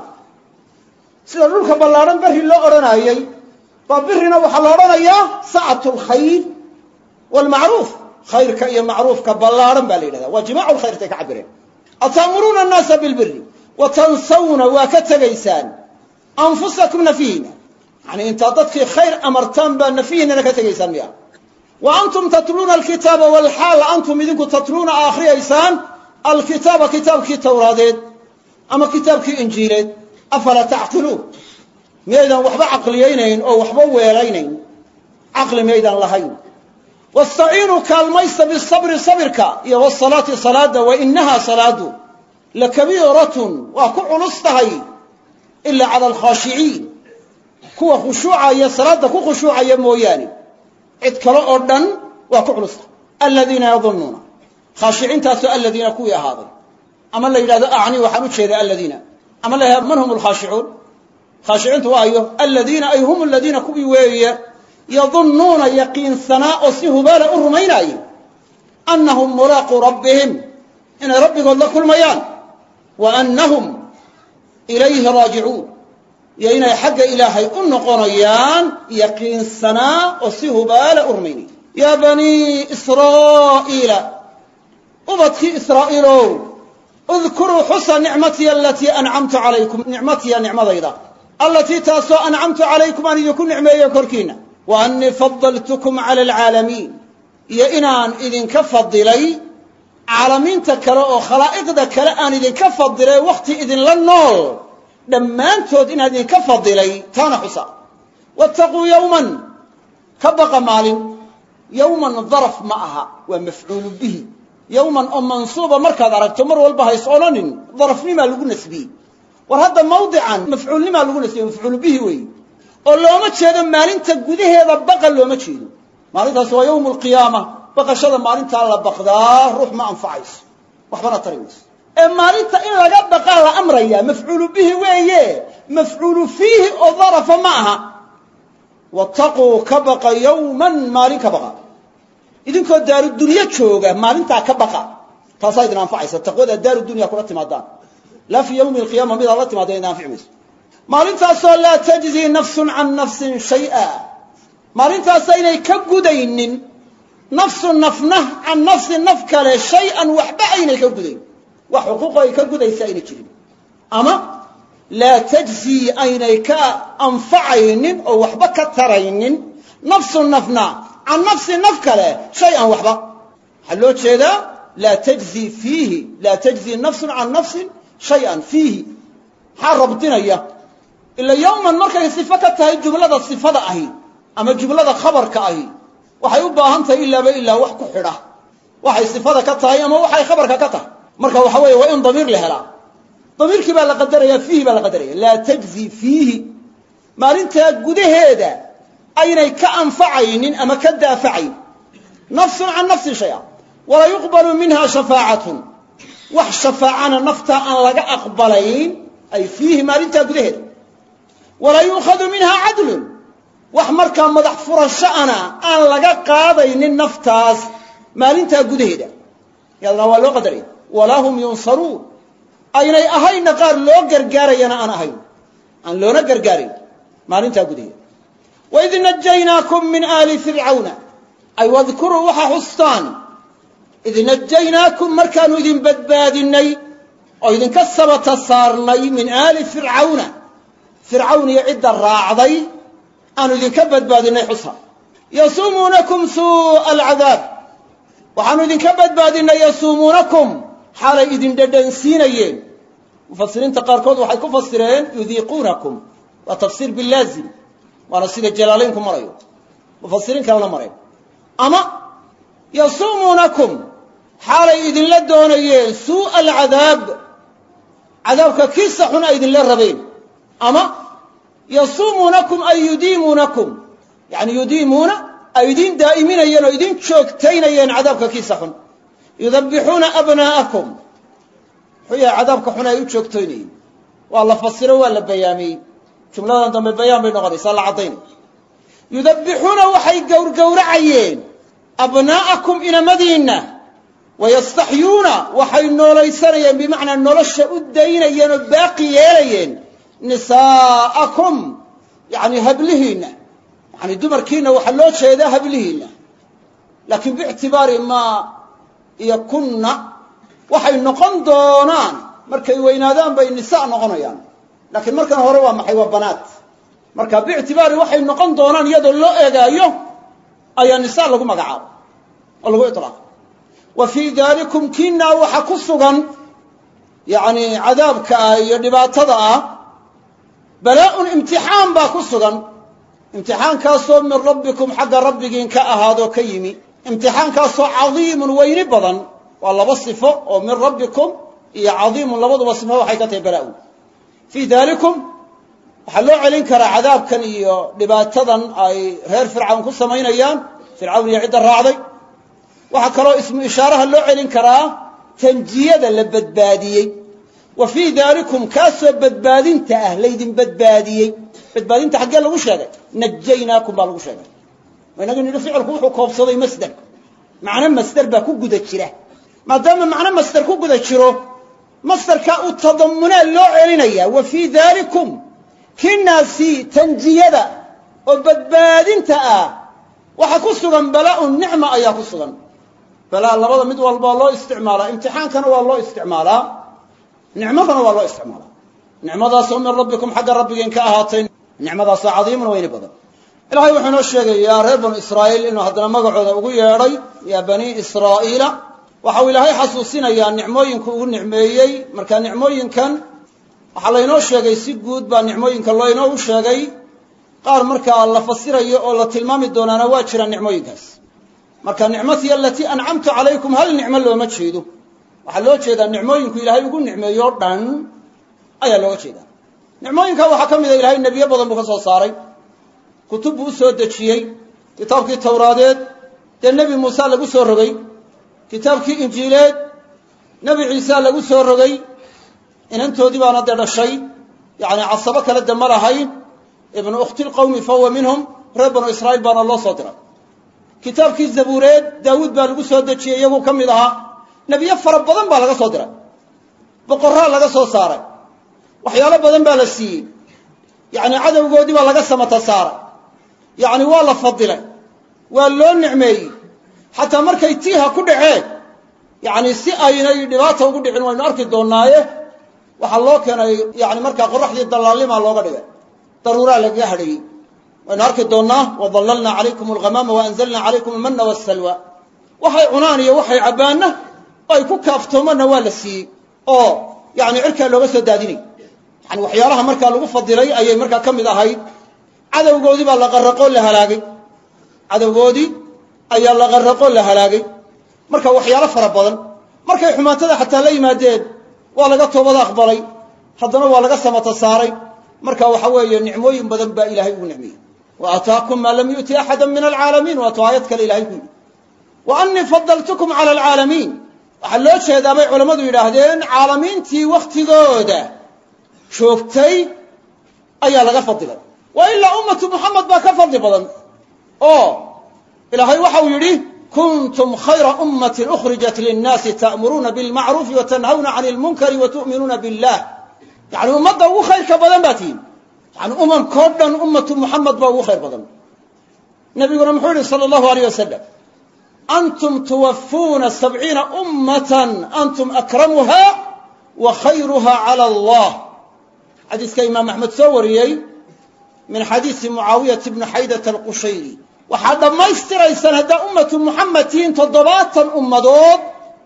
sida dhulka ballaadhan beri loo odhanayey baa birina waxaa la odhanayaa sacatu lkhayr waalmacruuf khayrka iyo macruufka ballaadhan baa la yidhahdaa waa jimaacu lkhayrtay ka cabireen ata'muruuna annaasa bilbiri wa tansawna waa ka tegaysaan anfusakum nafihiina yani intaad dadkii khayr amartaan baa nafihiinana ka tegaysaan miya wa antum tatluuna alkitaaba walxaal antum idinku tatluuna akhriyaysaan alkitaaba kitaabkii tawraadeed ama kitaabkii injiileed afalaa tacqiluun miyaydan waxba caqliyaynayn oo waxba weelaynayn caqli miyaydaan lahayn wastaciinuu kaalmaysta bisabri sabirka iyo wasalaati salaada wa inahaa salaadu lakabiiratun waa ku culus tahay ilaa cala alkhaashiciin kuwa khushuucaya salaada ku khushuucaya mooyaane cid kale oo dhan waa ku culus tahay aladiina yadunnuuna khaashiciintaasoo aladiina kuwii ahaaday ama la yidhahdo acni waxaan u jeedaa aladiina ama la yidhahdo man hum alkhaashicuun khaashiciintu waa ayo aladiina ay hum aladiina kuwii weeye yadunnuuna yaqiinsanaa oo si hubaala u rumaynaayey annahum mulaaquu rabbihim inay rabbigood la kulmayaan wa annahum ilayhi raajicuun iyo inay xagga ilaahay u noqonayaan yaqiinsanaa oo si hubaala u rumaynaya yaa banii israa'iila ubadkii israa'iilow udkuruu xusa nicmatiya alatii ancamtu calaykum nicmatiya nicmadayda allatii taasoo ancamtu calaykum aan idinku nicmeeyo korkiinna wa annii fadaltukum cala alcaalamiin iyo inaan idinka fadilay caalamiinta kale oo khalaa'iqda kale aan idinka fadilay wakhti idinla nool dhammaantood inaan idinka fadilay taana xusa wattaquu yowman ka baqa maalin yowman daraf ma aha waa mafcuulu bihi yowman oo mansuuba markaad aragto mar walba hays odhanin darafnimaa lagu nasbiyey war hadda mawdican mafcuulnimaa lagu nasbiyey mafcuulu bihi weeye oo looma jeedo maalinta gudaheeda baqa looma jeedo maalintaas waa yowmu alqiyaama baqashada maalintaa la baqdaa ruux ma anfacayso waxbana tari mayso ee maalinta in laga baqaa la amrayaa mafcuulu bihi weeye mafcuulu fiihi oo darafa ma aha wattaquu ka baqa yowman maalin ka baqa idinkoo daaru dunyo jooga maalintaa ka baqa taasaa idin anfacaysa taqwada daaru dunya kula timaadaan laa fi yowmi alqiyaama midaad la timaada idin anfici mayso maalintaasoo laa tajzii nafsun can nafsin shay-a maalintaasa inay ka gudaynin nafsu nafna can nafsin naf kale shay-an waxba aynay ka gudayn wax xuquuqo ay ka gudaysa aynay jirin ama laa tajzii aynay ka anfacaynin oo waxba ka taraynin nafsu nafna can nafsin naf kale shay-an waxba waxaa loo jeedaa laa tajzii fiihi laa tajzii nafsun can nafsin shay-an fiihi maxaa rabdinaya ila yowman markay sifo ka tahay jumlada sifada ahi ama jumlada khabarka ahi waxay u baahan tahay ilaaba ilaa wax ku xidha waxay sifada ka tahay ama waxay khabarka ka tahay marka waxa weeye waa in damiir la helaa damiirkii baa la qadaraya fiihi baa la qadaraya laa tajzii fiihi maalintaa gudaheeda aynay ka anfacaynin ama ka daafacayn nafsun can nafsin shay-a walaa yuqbalu minha shafaacatun wax shafaacana naftaa aan laga aqbalayn ay fiihi maalintaa gudaheeda walaa yuukhadu minha cadlun wax markaa madax furasha'ana aan laga qaadaynin naftaas maalintaa gudaheeda yadna waa loo qadaraya walaa hum yunsaruun aynay ahayna qaar loo gargaarayana aan ahayn aan loona gargaarayn maalintaa gudaheeda waid najaynaakum min aali fircawna ay wadkuruu waxa xustaan id najaynaakum markaanu idin badbaadinay oo idinka sabata saarnay min aali fircawna fircawn iyo cidda raacday aanu idinka badbaadinay xusa yasuumuunakum suu'a alcadaab waxaanu idinka badbaadinay yasuumuunakum xaalay idin dhadhansiinayeen mufasiriinta qaarkood waxay ku fasireen yudiiquunakum waa tafsiir bilaazim waana sida jalaalaynku marayo mufasiriin kalena mareen ama yasuumuunakum xaalay idinla doonayeen suu'a alcadaab cadaabka kiisa xun ay idinla rabeen ama yasuumuunakum ay yudiimuunakum yani yudiimuuna ay idin daa'iminayeen oo idin joogtaynayeen cadaabka kiisa xun yudabbixuuna abnaa'akum muxuu yahay cadaabka xun ay u joogtaynayeen waa la fasiro waa la bayaamiyey jumladan dambe bayaan bay noqonaysaa la caddaynay yudabbixuuna waxay gowrgowracayeen abnaa'akum inamadiinna wayastaxyuuna waxay noolaysanayeen bimacnaa nolosha u daynayeen oo baaqi yeelayeen nisaa'akum yani hablihiinna yani dumarkiina waxaa loo jeedaa hablihiinna laakiin biictibaari maa iyo kunna waxay noqon doonaan markay weynaadaan bay nisa noqonayaan laakiin markan hore waa maxay waa banaat marka biictibaari waxay noqon doonaan iyadoo loo eegaayo ayaa nisa lagu magacaabo oo lagu iطlaaqo wa fii dalikum kiinaa waxa ku sugan yani cadaabka ah iyo dhibaatada ah balaa-un imtixaan baa ku sugan imtixaankaasoo min rabbikum xagga rabbigiin ka ahaadoo ka yimi imtixaankaasoo cadiimun weyni badan waa laba sifo oo min rabbikum iyo cadiimun labaduba sifo waxay ka tahay balaa-un fii dalikum waxaa loo celin karaa cadaabkan iyo dhibaatadan ay reer fircawn ku samaynayaan fircawn iyo cidda raacday waxaa kaloo ismu ishaaraha loo celin karaa tanjiyada la badbaadiyey wa fii dalikum kaasoo badbaadinta ah laydin badbaadiyey badbaadinta xaggee lagu sheegay najaynaakum baa lagu sheegay waynaga nidhi ficilku wuxuu koobsaday masdar macna masdar baa ku guda jira maadaama macna masdar ku guda jiro masdarka u tadammunaa loo celinaya wa fii daalikum kinaasi tanjiyada oo badbaadinta ah waxa ku sugan balaa-un nicma ayaa ku sugan balaa labada mid walba loo isticmaalaa imtixaankana waa loo isticmaalaa nicmadana waa loo isticmaalaa nicmadaasoo min rabbikum xagga rabbigeen ka ahaatay nicmadaasoo cadiiman weyni badan ilaahay wuxuu inoo sheegayaa reer banu israa'iil inuu haddana magacooda ugu yeedhay yaa banii israa'iila waxa uu ilaahay xasuusinayaa nicmooyinku ugu nicmeeyey marka nicmooyinkan waxaa laynoo sheegay si guud baa nicmooyinka loo inoo u sheegay qaar markaa la fasirayo oo la tilmaami doonaana waa jiraan nicmooyinkaas marka nicmatii alatii ancamtu calaykum hal nicmo looma jeedo waxaa loo jeedaa nicmooyinku ilaahay ugu nicmeeyo o dhan ayaa looga jeedaa nicmooyinka waxaa ka mid a ilaahay nebiyo badan buu ka soo saaray kutub buu u soo dejiyey kitaabkii tawraadeed dee nebi muuse lagu soo rogay kitaabkii injiileed nebi ciise lagu soo rogay inantoodii baana dee dhashay yacni casabo kale de ma lahayn ibnu ukhti lqawmi fahuwa minhum reer banu israa'iil baana loo soo diray kitaabkii zabuureed daawuud baa lagu soo dejiyey iyaguu ka mid ahaa nebiyo fara badan baa laga soo diray boqorraa laga soo saaray waxyaalo badan baa la siiyey yacni cadowgoodii baa laga samata saaray yacni waa la fadilay waa loo nicmeeyey xataa markay tiiha ku dhaceen yacni si aynay dhibaata ugu dhicin waynu arki doonnaaye waxaa loo keenay yani markaa qoraxdii dallaallimaa looga dhigay daruuraa lagaga hadhayey waynu arki doonnaa wadallalnaa calaykum alghamaama waanzalnaa calaykum almanna wassalwa waxay cunaan iyo waxay cabbaanna oo ay ku kaaftoomanna waa la siiyey oo yani cirkaa looga soo daadinay yani waxyaalaha markaa lagu fadilay ayay markaa ka mid ahayd cadowgoodii baa la qarraqoo la halaagay cadowgoodii ayaa la qarraqoo la halaagay marka waxyaalo fara badan markay xumaatada xataa la yimaadeen waa laga toobada aqbalay haddana waa laga samata saaray marka waxa weeye nicmooyin badan baa ilaahay ugu nicmeeyey wa aataakum maa lam yu'ti axada min alcaalamiin waato aayad kale ilahay ku yidhi wa annii fadaltukum cala alcaalamiin waxaa loo jeedaa bay culammadu yidhaahdeen caalamiintii wakhtigooda joogtay ayaa laga fadilay wa ilaa ummatu muxamed baa ka fadli badan oo ilaahay waxau yidhi kuntum khayra ummatin ukhrijat linnaasi ta'muruuna bilmacruufi wa tanhawna cani ilmunkari wa tu'minuuna billah yacni ummadda ugu khayrka badan baa tihin yani umankoo dhan ummatu muxamed baa ugu khayr badan nebiguna muxuu yihi sala allahu alayh wasalam antum tuwafuuna sabciina ummatan antum akramuha wa khayruha cala allah xadiiska imaam axmed soo wariyey min xadiisi mucaawiyata bni xaydata alqushayri waxaad dhammaystiraysaan haddaa ummatu muxamed tihiin toddobaatan ummadood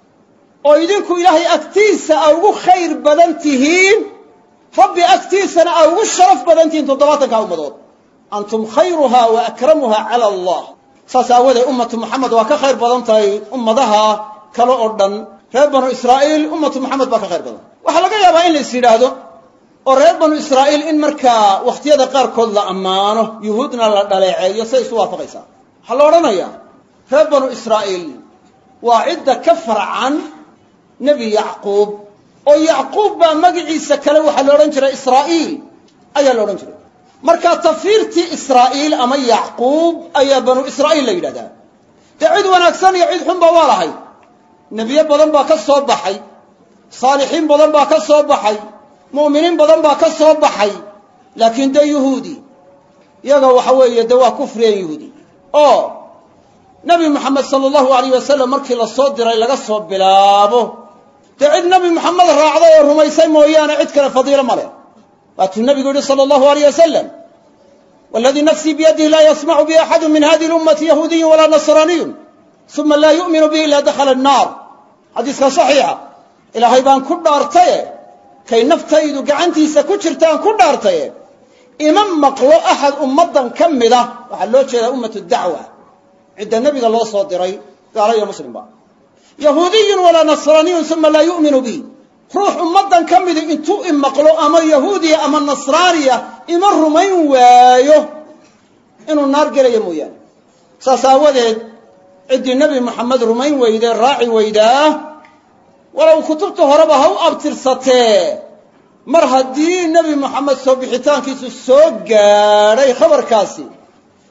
oo idinku ilaahay agtiisa aa ugu khayr badan tihiin rabbi agtiisana aa ugu sharaf badan tihiin toddobaatankaa ummadood antum khayruha wa akramuha cala allah saas aawadeed ummatu muxamed waa ka khayr badan tahay ummadaha kale oo dhan reer banu israa'iil ummatu muxamed baa ka khayr badan waxaa laga yaabaa in la is yidhaahdo oo reer banu israa'iil in markaa wakhtiyada qaarkood la ammaano yuhuudna la dhaleeceeyo say isu waafaqaysaa waxaa la odhanayaa reer banu israa'iil waa cidda ka farcan nebi yacquub oo yacquub baa magiciisa kale waxaa la odhan jiray israa'iil ayaa la odhan jiray marka tafiirtii israa'iil ama yacquub ayaa banu israa'iil la yidhahdaa dee cid wanaagsan iyo cid xunba waa lahay nebiyo badan baa ka soo baxay saalixiin badan baa ka soo baxay mu'miniin badan baa ka soo baxay laakiin dee yuhuudi iyaga waxa weeye dee waa kufriyeen yuhuudi oo nebi moxamed sala allahu alayh wasalam markii la soo diray laga soo bilaabo dee cid nebi moxamed raacday oo rumaysay mooyaane cid kale fadiilo ma leh waatuu nebigu yihi sala allahu alayh wasalam waladii nafsii biyadihi laa yasmacu bi axadu min hadihi lummati yahuudiyun walaa nasraaniyun uma laa yu'minu bi ila dakhala annaar xadiiska saxiixa ilaahay baan ku dhaartaye kay naftaydu gacantiisa ku jirtaan ku dhaartaye ima maqlo axad ummaddan ka mida waxaa loo jeedaa ummatu dacwa cidda nebiga loo soo diray gaala iyo muslimba yahuudiyun walaa nasraaniyun uma laa yu'minu bi ruux ummaddan ka midi intuu imaqlo ama yahuudiya ama nasraaniya ima rumayn waayo inuu naar gelayo mooyaane saas aawadeed ciddii nebi moxamed rumayn weydee raaci weydaa walow kutubta horeba ha u abtirsatee mar haddii nebi moxamed soo bixitaankiisu soo gaadhay khabarkaasi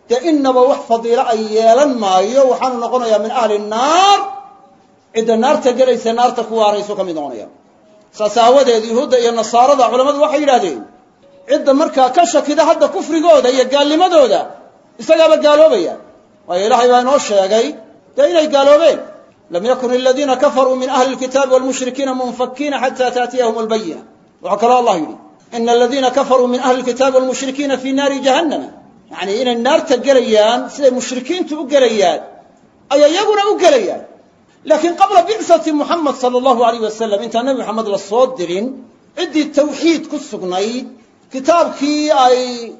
dee innaba wax fadiilo ay yeelan maayo waxaanu noqonayaa min ahli nnaar cidda naarta gelaysa naarta ku waarayso ka mid noqonaya saas aawadeed yuhuudda iyo nasaarada culammadu waxay yidhahdeen cidda markaa ka shakida hadda kufrigooda iyo gaalnimadooda isagaaba gaaloobaya waayo ilaahay baa inoo sheegay dee inay gaaloobeen lam yakun aladiina kafaruu min ahli lkitaabi walmushrikiina munfakiina xata taatiyahum albayina waxaa kaloo allah yidhi ina aladiina kafaruu min ahli lkitaabi walmushrikiina fii naari jahannama yani inay naarta gelayaan siday mushrikiintu u gelayaan ayay iyaguna u gelayaan laakiin qabla bicsati muxamed sala allahu alayh wasalam intaan nebi moxamed la soo dirin ciddii tawxiid ku sugnayd kitaabkii ay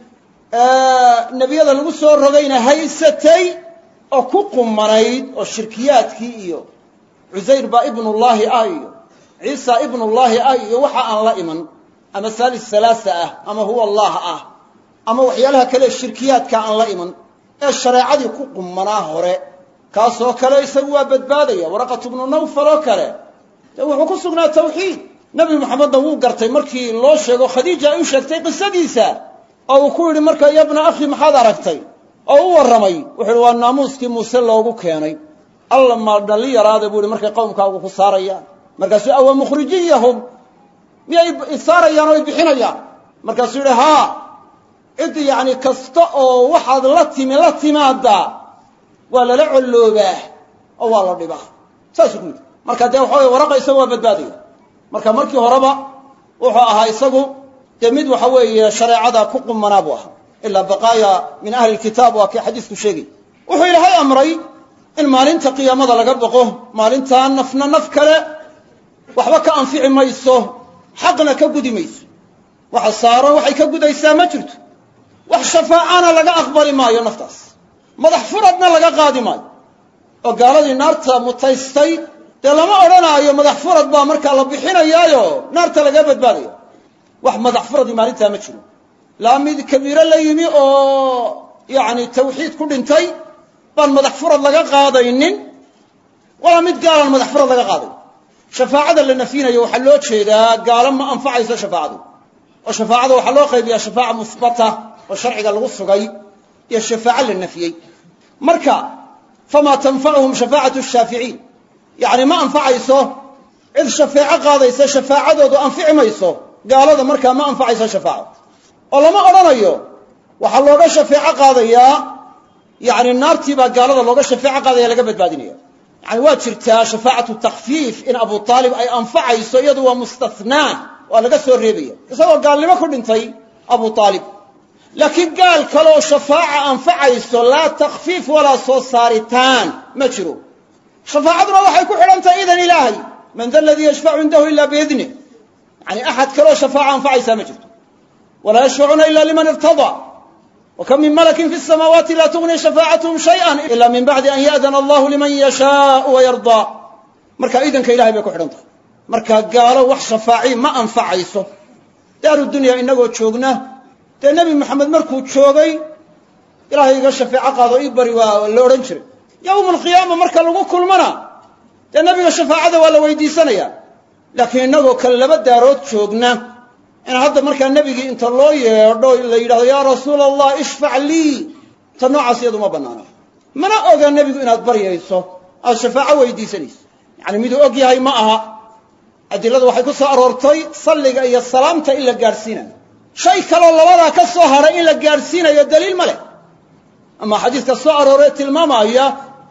nebiyada lagu soo rogayna haysatay oo ku qumanayd oo shirkiyaadkii iyo cusayr baa ibnullaahi ah iyo ciisa ibnullaahi ah iyo waxa aan la iman ama saalis salaasa ah ama huwa allah ah ama waxyaalaha kale shirkiyaadka aan la iman ee shareecadii ku qumanaa hore kaasoo kale isagu waa badbaadaya waraqatu ibnu nawfal oo kale dee wuxuu ku sugnaa tawxiid nebi moxamedna wuu gartay markii loo sheego khadiija ay u sheegtay qisadiisa oo uu ku yidhi marka yabna akhi maxaad aragtay oo u warramay wuxuu yidhi waa naamuuskii muuse loogu keenay alla ma dhalli yaraada buu yihi markay qowmkaagu ku saarayaan markaasuu awa mukhrijiyahum miyay saarayaan oo ay bixinayaan markaasuu yidhi haa cid yacni kasta oo waxaad la timi la timaadaa waa lala colloobaa oo waa la dhibaa saasuu ku yidhi marka dee waxa weye waraqa isagu waa badbaadaya marka markii horeba wuxuu ahaa isagu dee mid waxa weeye shareecada ku qumanaa buu ahaa ilaa baqaaya min ahli lkitaab waa kii xadiisku sheegay wuxuu ilaahay amray in maalinta qiyaamada laga baqo maalintaa nafna naf kale waxba ka anfici mayso xaqna ka gudi mayso waxa saaro waxay ka gudaysaa ma jirto wax shafaacana laga aqbali maayo naftaas madax furadna laga qaadi maayo oo gaaladii naarta mutaystay dee lama odhanaayo madax furad baa markaa la bixinayaayo naarta laga badbaadaya wax madax furadii maalintaa ma jiro laa mid kabiiro la yimi oo yacni tawxiid ku dhintay baan madax furad laga qaadaynin walaa mid gaalaan madax furad laga qaaday shafaacada la nafyinayo waxaa loo jeedaa gaalo ma anfacayso shafaacadu oo shafaacada waxaa loo qaybiyaa shafaaca musbata oo sharciga lagu sugay iyo shafaaco la nafyey marka famaa tanfacuhum shafaacatu shaaficiin yacni ma anfacayso cid shafeeco qaadaysa shafaacadoodu anfici mayso gaalada markaa ma anfacayso shafaaco oo lama odhanayo waxaa looga shafeeco qaadayaa yacni naartii baa gaalada looga shafeeco qaadaya laga badbaadinaya yani waa jirtaa shafaacatu takfiif in abu aalib ay anfacayso iyadu waa mustathnaa waa laga soo reebaya isagoo gaalnimo ku dhintay abu aalib laakiin gaal kaleoo shafaaca anfacayso laa takfiif walaa soo saaritaan ma jiro shafaacaduna waxay ku xidhan tahay idan ilaahay man da aladii yashfacu cindahu ila biidnih yani axad kaleoo shafaaca anfacaysaa ma jirto walaa yashfacuuna ila liman irtadaa وكم من ملك في السماوات لا تغني شفاعتهم شيئا إلا من بعد أن يأذن الله لمن يشاء ويرضى marka iidanka ilaahay bay ku xidhan tahay marka gaalo wax shafaaci ma anfacayso daaru dunya inagoo joogna dee nebi maxamed markuu joogay ilaahay iga shafaaco qaado ii bari waa la odhan jiray yowma alqiyaama marka lagu kulmana dee nebiga shafaacada waa la weydiisanaya laakiin inagoo kale laba daarood joogna in hadda markaa nebigii inta loo yeedho la yidhahdo yaa rasuul allah ishfac lii ta noocaas iyadu ma bannaana mana oga nebigu inaad baryayso aad shafaaco weydiisanayso yacni miduu og yahay ma aha adiladu waxay ku soo aroortay salliga iyo salaamta in la gaadhsiinayo shay kaloo labadaa ka soo hadhay in la gaadhsiinayo daliil ma leh ama xadiiska soo arooree tilmaamaya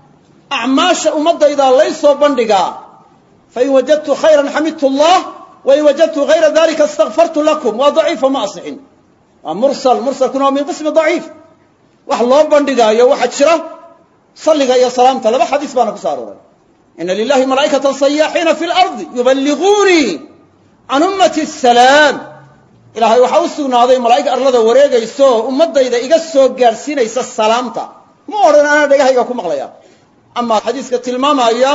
acmaasha ummaddaydaa laysoo bandhigaa fain wajadtu khayran xamidtu allah wain wajadtu hayra dalika istakfartu lakum waa daciifo ma asixin waa mursal mursalkuna waa min qismi daciif wax loo bandhigaayo waxaa jira salliga iyo salaamta laba xadiis baana ku soo arooray ina lilahi malaa'ikatan sayaaxiina fi lardi yubaliguunii can ummati asalaam ilaahay waxaa u sugnaaday malaa'ig arlada wareegayso ummaddayda iga soo gaadhsiinaysa salaamta ma odhan anaa dhegahayga ku maqlaya ama xadiiska tilmaamaya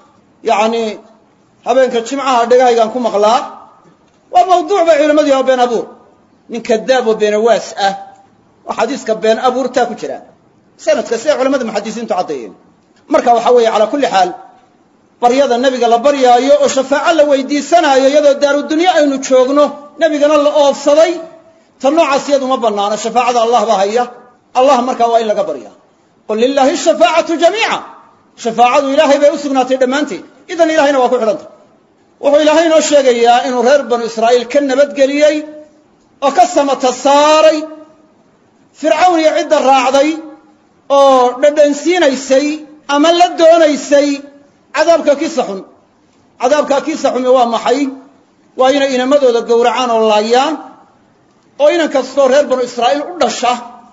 yani habeenka jimcaha dhegahaygaan ku maqlaa waa mawduuc bay culamadu yaha been abuur nin kadaab oo beenawaas ah oo xadiiska been abuurtaa ku jira sanadka siday culamada muxadisiintu caddeeyeen marka waxaa weeye calaa kulli xaal baryada nebiga la baryaayo oo shafaaco la weydiisanaayo iyadoo daarudunye aynu joogno nebigana la oofsaday ta noocaas iyadu ma bannaano shafaacada allah baa haya allah markaa waa in laga baryaa qul lilaahi ashafaacatu jamiica shafaacadu ilaahay bay u sugnaatay dhammaanteed idan ilahayna waa ku xidhantah wuxuu ilaahay inoo sheegayaa inuu reer banu israa'iil ka nabadgeliyey oo ka samata saaray fircawn iyo cidda raacday oo dhadhansiinaysay ama la doonaysay cadaabka kiisa xun cadaabkaa kiisa xumi waa maxay waa inay inamadooda gowracaan oo laayaan oo inan kastoo reer banu israa'iil u dhasha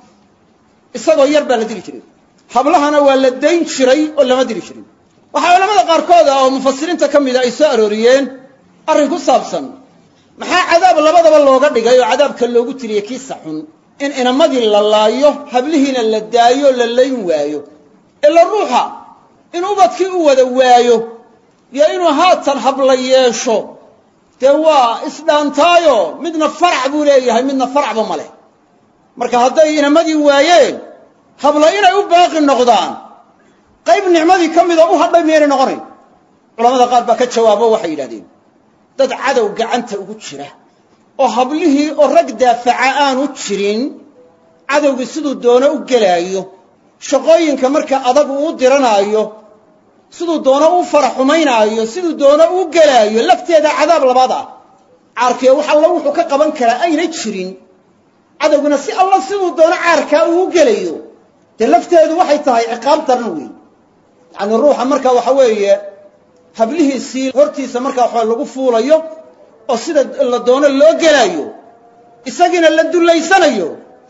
isagoo yar baa la dili jiray hablahana waa la dayn jiray oo lama dili jirin waxaa culamada qaarkood ah oo mufasiriinta ka mida ay soo arooriyeen arrin ku saabsan maxaa cadaab labadaba looga dhigay oo cadaabka loogu tiriyey kiisa xun in inamadii la laayo hablihiina la daayo la layn waayo ila ruuxa in ubadkii u wada waayo iyo inuu haatan habla yeesho dee waa isdhaantaayo midna farac buu leeyahay midna faracba ma leh marka hadday inamadii waayeen habla inay u baaqi noqdaan qayb nicmadii ka mida u hadhay miyaynay noqonayn culamada qaar baa ka jawaabo waxay yidhahdeen dad cadow gacanta ugu jira oo hablihii oo rag daafaca aanu jirin cadowgii siduu doono u gelaayo shaqooyinka marka adag uu diranaayo siduu doono u farax xumaynaayo siduu doono u gelaayo lafteeda cadaab labaad ah caarkiyo wax alla wuxuu ka qaban karaa aynay jirin cadowguna si alla siduu doono caarkaa uu gelayo dee lafteedu waxay tahay ciqaab daran weey yacni ruuxa marka waxa weeye hablihiisii hortiisa markaa waxa lagu fuulayo oo sida la doono loo gelaayo isagiina la dullaysanayo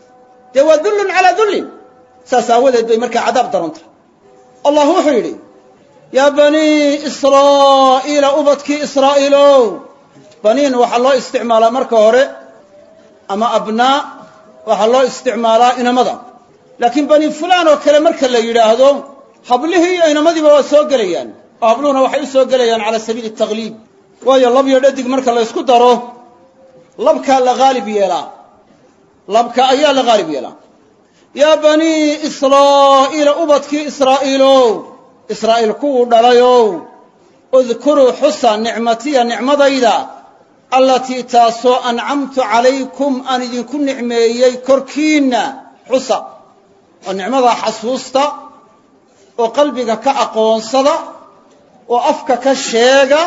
dee waa dullun calaa dullin saas aawadeed bay markaa cadaab daran tahay allah wuxuu yidhi yaa banii israa'iila ubadkii israa'iilow baniin waxaa loo isticmaalaa marka hore ama abnaa waxaa loo isticmaalaa inamada laakiin bani fulaan oo kale marka la yidhaahdo hablihii iyo inamadiiba waa soo gelayaan oo habluhuna waxay u soo gelayaan cala sabiili takhliib waayo lab iyo dhadig marka la ysku daro labkaa la haalib yeelaa labka ayaa la haalib yeelaa yaa banii israa'iila ubadkii israa'iilow israa'iil kuwuu dhalayow udkuruu xusa nicmatiya nicmadayda allatii taasoo ancamtu calaykum aan idinku nicmeeyey korkiinna xusa oo nicmadaa xasuusta oo qalbiga ka aqoonsada oo afka ka sheega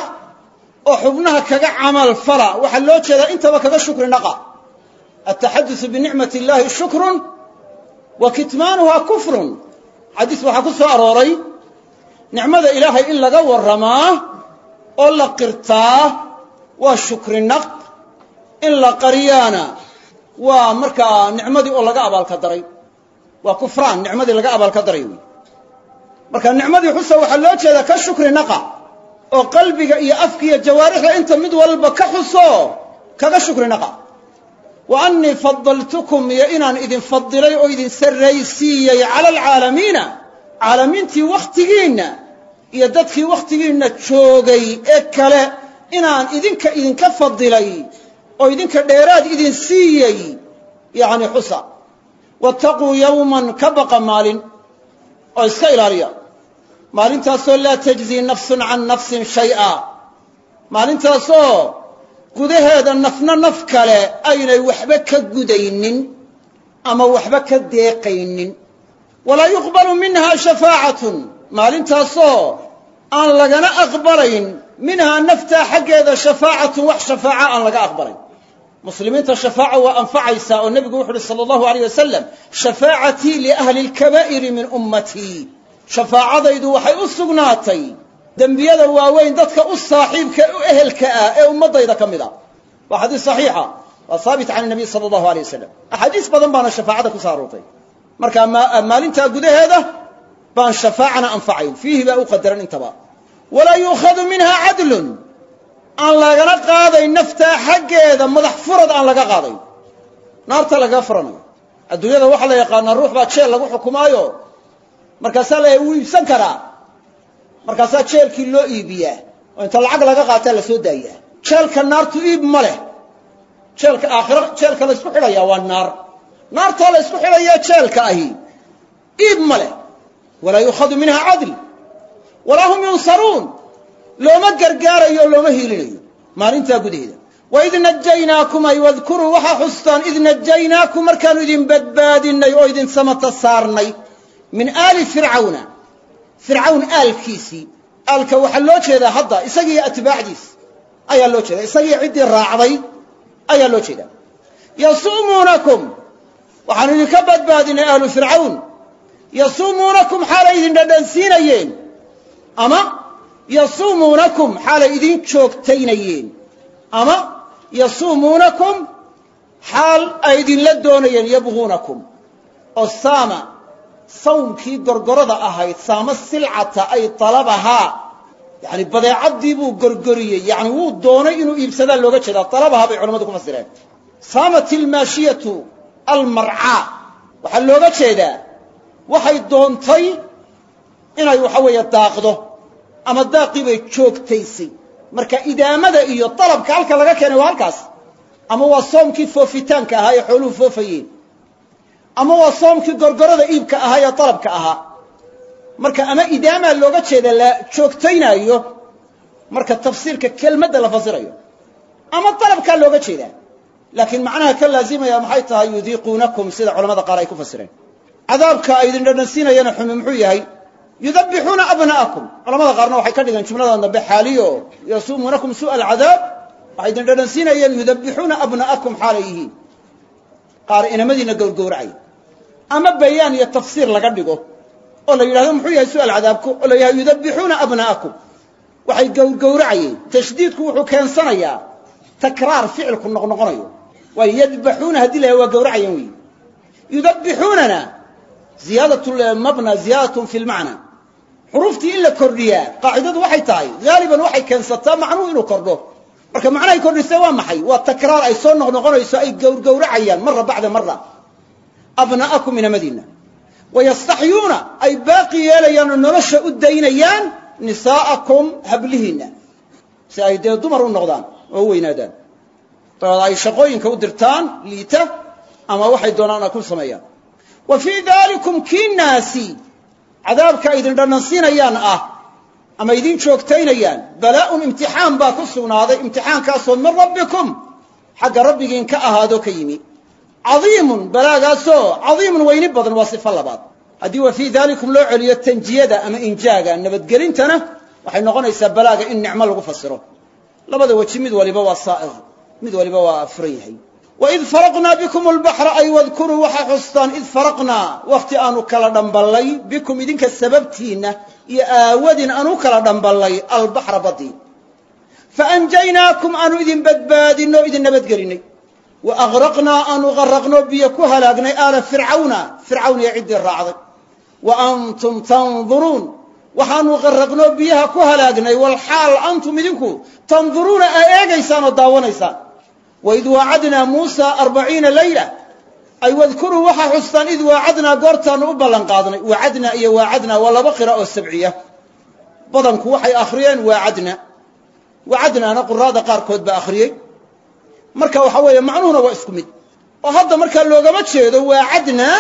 oo xubnaha kaga camal fala waxaa loo jeedaa intaba kaga shukri naqa ataxadusu binicmati illaahi shukrun wa kitmaanuhaa kufrun xadiis waxaa ku soo arooray nicmada ilaahay in laga warramaa oo la qirtaa waa shukri naq in la qariyaana waa markaa nicmadii oo laga abaalka daray waa kufraan nicmadii laga abaalka daray wey marka nicmadii xusa waxaa loo jeedaa ka shukri naqa oo qalbiga iyo afka iyo jawaarixda inta mid walba ka xuso kaga shukri naqa wa annii fadaltukum iyo inaan idin fadilay oo idin sarraysiiyey cala alcaalamiina caalamiintii wakhtigiinna iyo dadkii wakhtigiinna joogay ee kale inaan idinka idinka fadilay oo idinka dheeraad idin siiyey yacni xusa wattaquu yowman ka baqa maalin oo iska ilaaliya maalintaasoo laa tajzii nafsun can nafsin shay-a maalintaasoo gudaheeda nafna naf kale aynay waxba ka gudaynin ama waxba ka deeqaynin walaa yuqbalu minha shafaacatun maalintaasoo aan lagana aqbalayn minhaa naftaa xaggeeda shafaacatun wax shafaaca aan laga aqbalayn muslimiinta shafaaca waa anfacaysaa oo nebigu wuxu uhi sala allahu alayh wasalam shafaacatii liahli lkabaa'iri min ummatii shafaacadaydu waxay u sugnaatay dembiyada waaweyn dadka u saaxiibka u ehelka ah ee ummaddayda ka mid a waa xadiis saxiixa waa haabit can nabiy sala allahu alay wasalam axaadiis badan baana shafaacada ku soo aroortay marka maalintaa gudaheeda baan shafaacana anfacayn fiihi baa u qadaran intaba walaa yuukhadu minha cadlun aan lagana qaadayn naftaa xaggeeda madax furad aan laga qaadayn naarta lagaga furanayo adduunyada waxaa la yaqaanaa ruux baa jeel lagu xukumaayo markaasaa la wuu iibsan karaa markaasaa jeelkii loo iibiyaa oo inta lacag laga qaataa la soo daayaa jeelka naartu iib ma leh jeelka aakhiro jeelka la isku xidhayaa waa naar naartaa la isku xidhayaa jeelka ahi iib ma leh walaa yuukhadu minha cadl walaa hum yunsaruun looma gargaarayo o looma hiilinayo maalintaa gudaheeda waid najaynakum ay wadkuruu waxaa xustaan id najaynaakum markaanu idin badbaadinay oo idin samata saarnay min aali fircawna fircawn aalkiisii aalka waxaa loo jeedaa hadda isagiiyo atbaacdiis ayaa loo jeeda isagiiyo ciddii raacday ayaa loo jeedaa yasuumuunakum waxaanu idinka badbaadinay ahlu fircawn yasuumuunakum xaalay idin dhadhansiinayeen ama yasuumuunakum xaalay idin joogtaynayeen ama yasuumuunakum xaal ay idinla doonayeen yabguunakum oo saama sawmkii gorgorada ahayd saama silcata ay talabahaa yani badeecaddii buu gorgoriyey yani wuu doonay inuu iibsadaa looga jeedaa talabahaa bay culamadu ku fasireen saamat ilmaashiyatu almarcaa waxaa looga jeedaa waxay doontay inay waxa weeye daaqdo ama daaqii bay joogtaysay marka idaamada iyo dalabka halka laga keenay waa halkaas ama waa soomkii foofitaanka ahaa ee xooluhu foofayeen ama waa soomkii gorgorada iibka ahaa ee dalabka ahaa marka ama idaamaa looga jeeda la joogtaynaayo marka tafsiirka kelmadda la fasirayo ama dalabkaa looga jeedaa laakiin macnaha ka laazimaya maxay tahay yudiiquunakum sida culamada qaar ay ku fasireen cadaabka ay idin dhadhansiinayana xumi muxuu yahay yudabbixuuna abna'akum culamada qaarna waxay ka dhigeen jumladan dambe xaaliyo yasuumuunakum su'a alcadaab waxay idin dhadhansiinayeen yudabbixuuna abna'akum xaalay yihiin qaar inamadiina gowrgowracay ama bayaan iyo tafsiir laga dhigo oo la yidhahdo muxuu yahay su'al cadaabku oo la yidhahdo yudabbixuuna abna'akum waxay gowrgowracayeen tashdiidku wuxuu keensanayaa takraar ficilku noqnoqonayo waa yadbaxuuna haddii la yahay waa gowracayeen weyi yudabbixuunana ziyaadatu mabna ziyaadatun fi lmacna xuruuftii in la kordhiyaa qaacidadu waxay tahay haaliban waxay keensataa macnuhu inuu kordho marka macnahay kordhisay waa maxay waa takraar ay soo noqnoqonayso ay gowrgowracayaan mara bacda mara abna'akum inamadiina wayastaxyuuna ay baaqi yeelayaan oo nolosha u daynayaan nisaa'akum hablihiinna si ay dee dumar u noqdaan oo u weynaadaan dabeed ay shaqooyinka u dirtaan liita ama waxay doonaan ay ku sameeyaan wa fii daalikum kii naasi cadaabka ay idin dhadhansiinayaan ah ama idin joogtaynayaan balaa'un imtixaan baa ku sugnaaday imtixaankaasoo min rabbikum xagga rabbigiin ka ahaado ka yimi cadiimun balaagaasoo cadiimun weyni badan waa sifo labaad haddii wa fii daalikum loo celiyo tanjiyada ama injaaga nabadgelintana waxay noqonaysaa balaaga in nicmo lagu fasiro labada weji mid waliba waa saa'ir mid waliba waa furan yahay waid faraqnaa bikum albaxra ay wadkuruu waxaa xustaan id faraqnaa wakhti aanu kala dhamballay bikum idinka sababtiinna iyo aawadin aanu kala dhamballay albaxra badii faanjaynaakum aanu idin badbaadinno idin nabadgelinay wa agraqnaa aanu qaraqno biyo ku halaagnay aala fircawna fircawn iyo ciddii raacday wa antum tanduruun waxaanu qaraqno biyaha ku halaagnay walxaal antum idinku tanduruuna aa eegaysaan oo daawanaysaan waid waacadnaa muusa arbaciina layla ay wadkuruu waxaa xustaan id waacadnaa goortaanu u ballan qaadnay waacadnaa iyo waacadnaa waa laba qira oo sabciya badanku waxay akhriyeen waacadna wacadnaana quraada qaarkood baa akhriyey marka waxa weeye macnuhuna waa isku mid oo hadda markaa loogama jeedo waacadnaa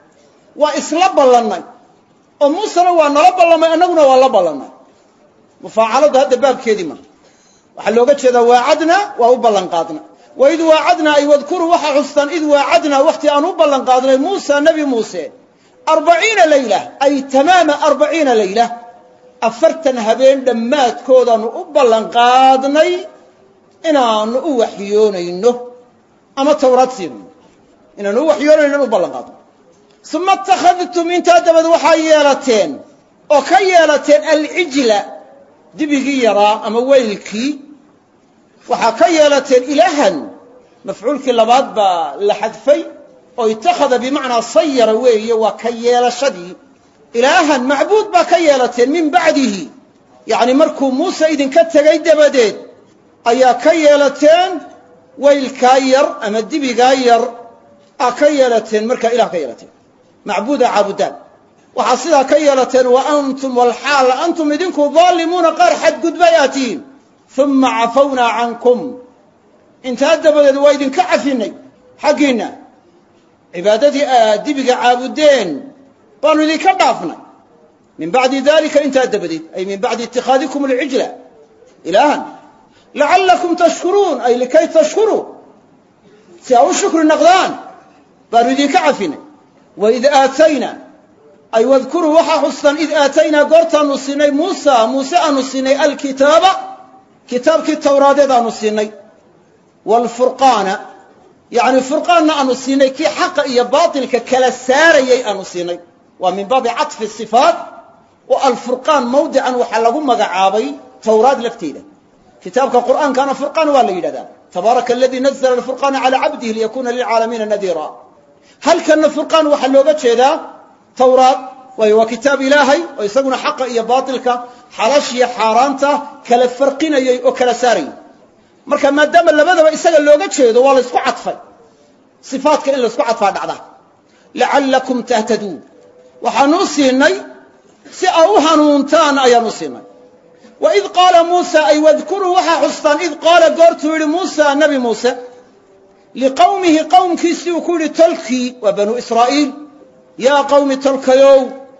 waa isla ballannay oo muusena waa nala ballamay annaguna waa la ballannay mufaacaladu hadda baabkeedii ma waxaa looga jeedaa waacadnaa waa u ballan qaadnay waid waacadnaa ay wadkuruu waxaa xustaan id waacadnaa wakhti aan u ballan qaadnay muusa nebi muuse arbaciina layla ay tamaama arbaciina layla afartan habeen dhammaadkoodaanu u ballan qaadnay inaanu u waxyoonayno ama tawraad siinayno inaanu u waxyoonayno in u ballan qaadno uma ittakhadtum intaa dabad waxaa yeelateen oo ka yeelateen alcijla dibigii yaraa ama weylkii waxaa ka yeelateen ilaahan mafcuulkii labaad baa la xadfay oo itakhada bimacnaa sayara weeye waa ka yeelashadii ilaahan macbuud baa ka yeelateen min bacdihi yacni markuu muuse idinka tegay dabadeed ayaa ka yeelateen weylkaa yar ama dibigaa yar aa ka yeelateen markaa ilah ka yeelateen macbuuda caabudaan waxaa sidaa ka yeelateen wa antum walxaal antum idinku daalimuuna qaar xadgudbay aa tihiin uma cafawnaa cankum intaa dabadeed waa idinka cafinay xaggiinna cibaadadii aad dibiga caabudeen baanu idinka dhaafnay min bacdi dalika intaa dabadeed ay min bacdi ittikhaadikum alcijla ilaahan lacallakum tashkuruun ay likay tashkuruu si aa u shukri noqdaan baanu idinka cafinay waid aataynaa ay wadkuruu waxaa xustan id aataynaa goortaanu siinay muusa muuse aanu siinay alkitaaba kitaabkii tawraadeed aanu siinay waalfurqaana yacni furqaanna aanu siinay kii xaqa iyo baatilka kala saarayay aanu siinay waa min baabi caطfi sifaat oo alfurqaan mawdican waxaa lagu magacaabay tawraad lafteeda kitaabka qur'aankana furqaan waa la yidhahdaa tabaaraka aladii nazla alfurqaana calaa cabdihi liyakuna lilcaalamiina nadiira halkanna furqaan waxaa looga jeedaa tawraad waayo waa kitaab ilaahay oo isaguna xaqa iyo baatilka xalaashiya xaaraanta kala farqinayay oo kala saarayay marka maadaama labadaba isaga looga jeedo waa la isku cadfay sifaatka in la isku cadfaa dhacda lacallakum tahtaduun waxaanu u siinay si aa u hanuuntaan ayaanu siinay waid qaala muusa ay wadkuruu waxaa xustaan id qaala goortuu yidhi muusa nabi muuse liqowmihi qowmkiisii uu ku yidhi tolkii waa banuu israa'iil yaa qowmi tolkayow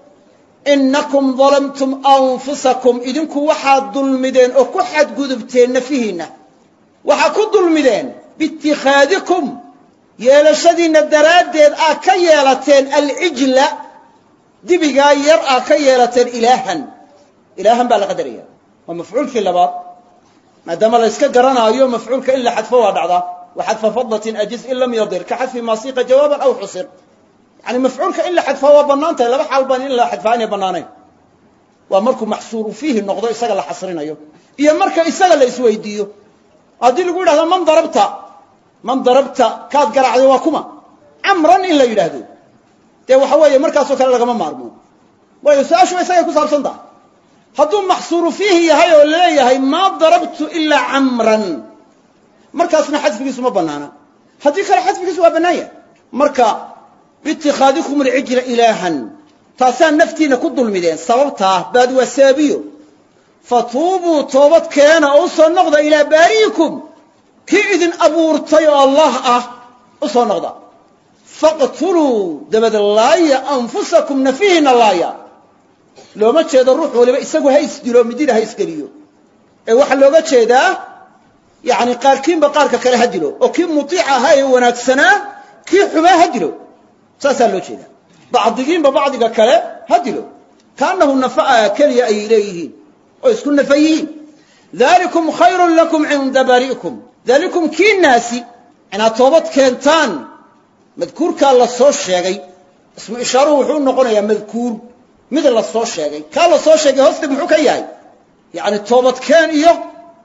innakum dalamtum anfusakum idinku waxaad dulmideen oo ku xadgudubteen nafihiinna waxaa ku dulmideen biitikhaadikum yeelashadiinna daraaddeed aa ka yeelateen alcijla dibigaa yar aa ka yeelateen ilaahan ilaahan baa la qadaraya waa mafcuulkii labaad maadaama la yska garanaayo mafcuulka in la xadfo waa dhacdaa wa xadfa fadlatin ajiz in lam yadir ka xadfi maasiiqa jawaaban aw xusir yani mafcuulka in la xadfaa waa bannaan tahay laba xaal baan in la xadfaa inay bannaanayn waa markuu maxsuuru fiihi noqdo isaga la xasrinayo iyo marka isaga la isweydiiyo haddii lagu yidhahdo man darabta man darabta kaad garacday waa kuma camran in la yidhaahdo dee waxa weeye markaasoo kale lagama maarmo waayo su-aashuba isagay ku saabsan taha hadduu maxsuuru fiihi yahay oo laleeyahay maa darabtu ilaa camran markaasna xadfigiisu ma bannaana haddii kale xadfigiisu waa bannaan yahay marka biitikhaadikum alcijla ilaahan taasaa naftiina ku dulmideen sababtaa baad waa saabiyo fatuubuu toobad keena oo u soo noqda ilaa baari'ikum kii idin abuurtay oo allah ah u soo noqda faqtuluu dabad laaya anfusakum nafihiina laaya looma jeedo ruux waliba isagu ha isdilo midida ha isgeliyo ee waxaa looga jeedaa yacni qaarkiinba qaarka kale ha dilo oo kii mutiic ahaa ee wanaagsanaa kii xumaa ha dilo saasaa loo jeedaa bacdigiinba bacdiga kale ha dilo kaannahu nafa'a keliya ay leeyihiin oo isku nafa yihiin dalikum khayrun lakum cinda baari'ikum dalikum kii naasi inaad toobad keentaan madkuurkaa la soo sheegay ismu ishaaruhu wuxuu noqonayaa madkuur mid la soo sheegay kaa la soo sheegay hooste muxuu ka yahay yacni toobadkeen iyo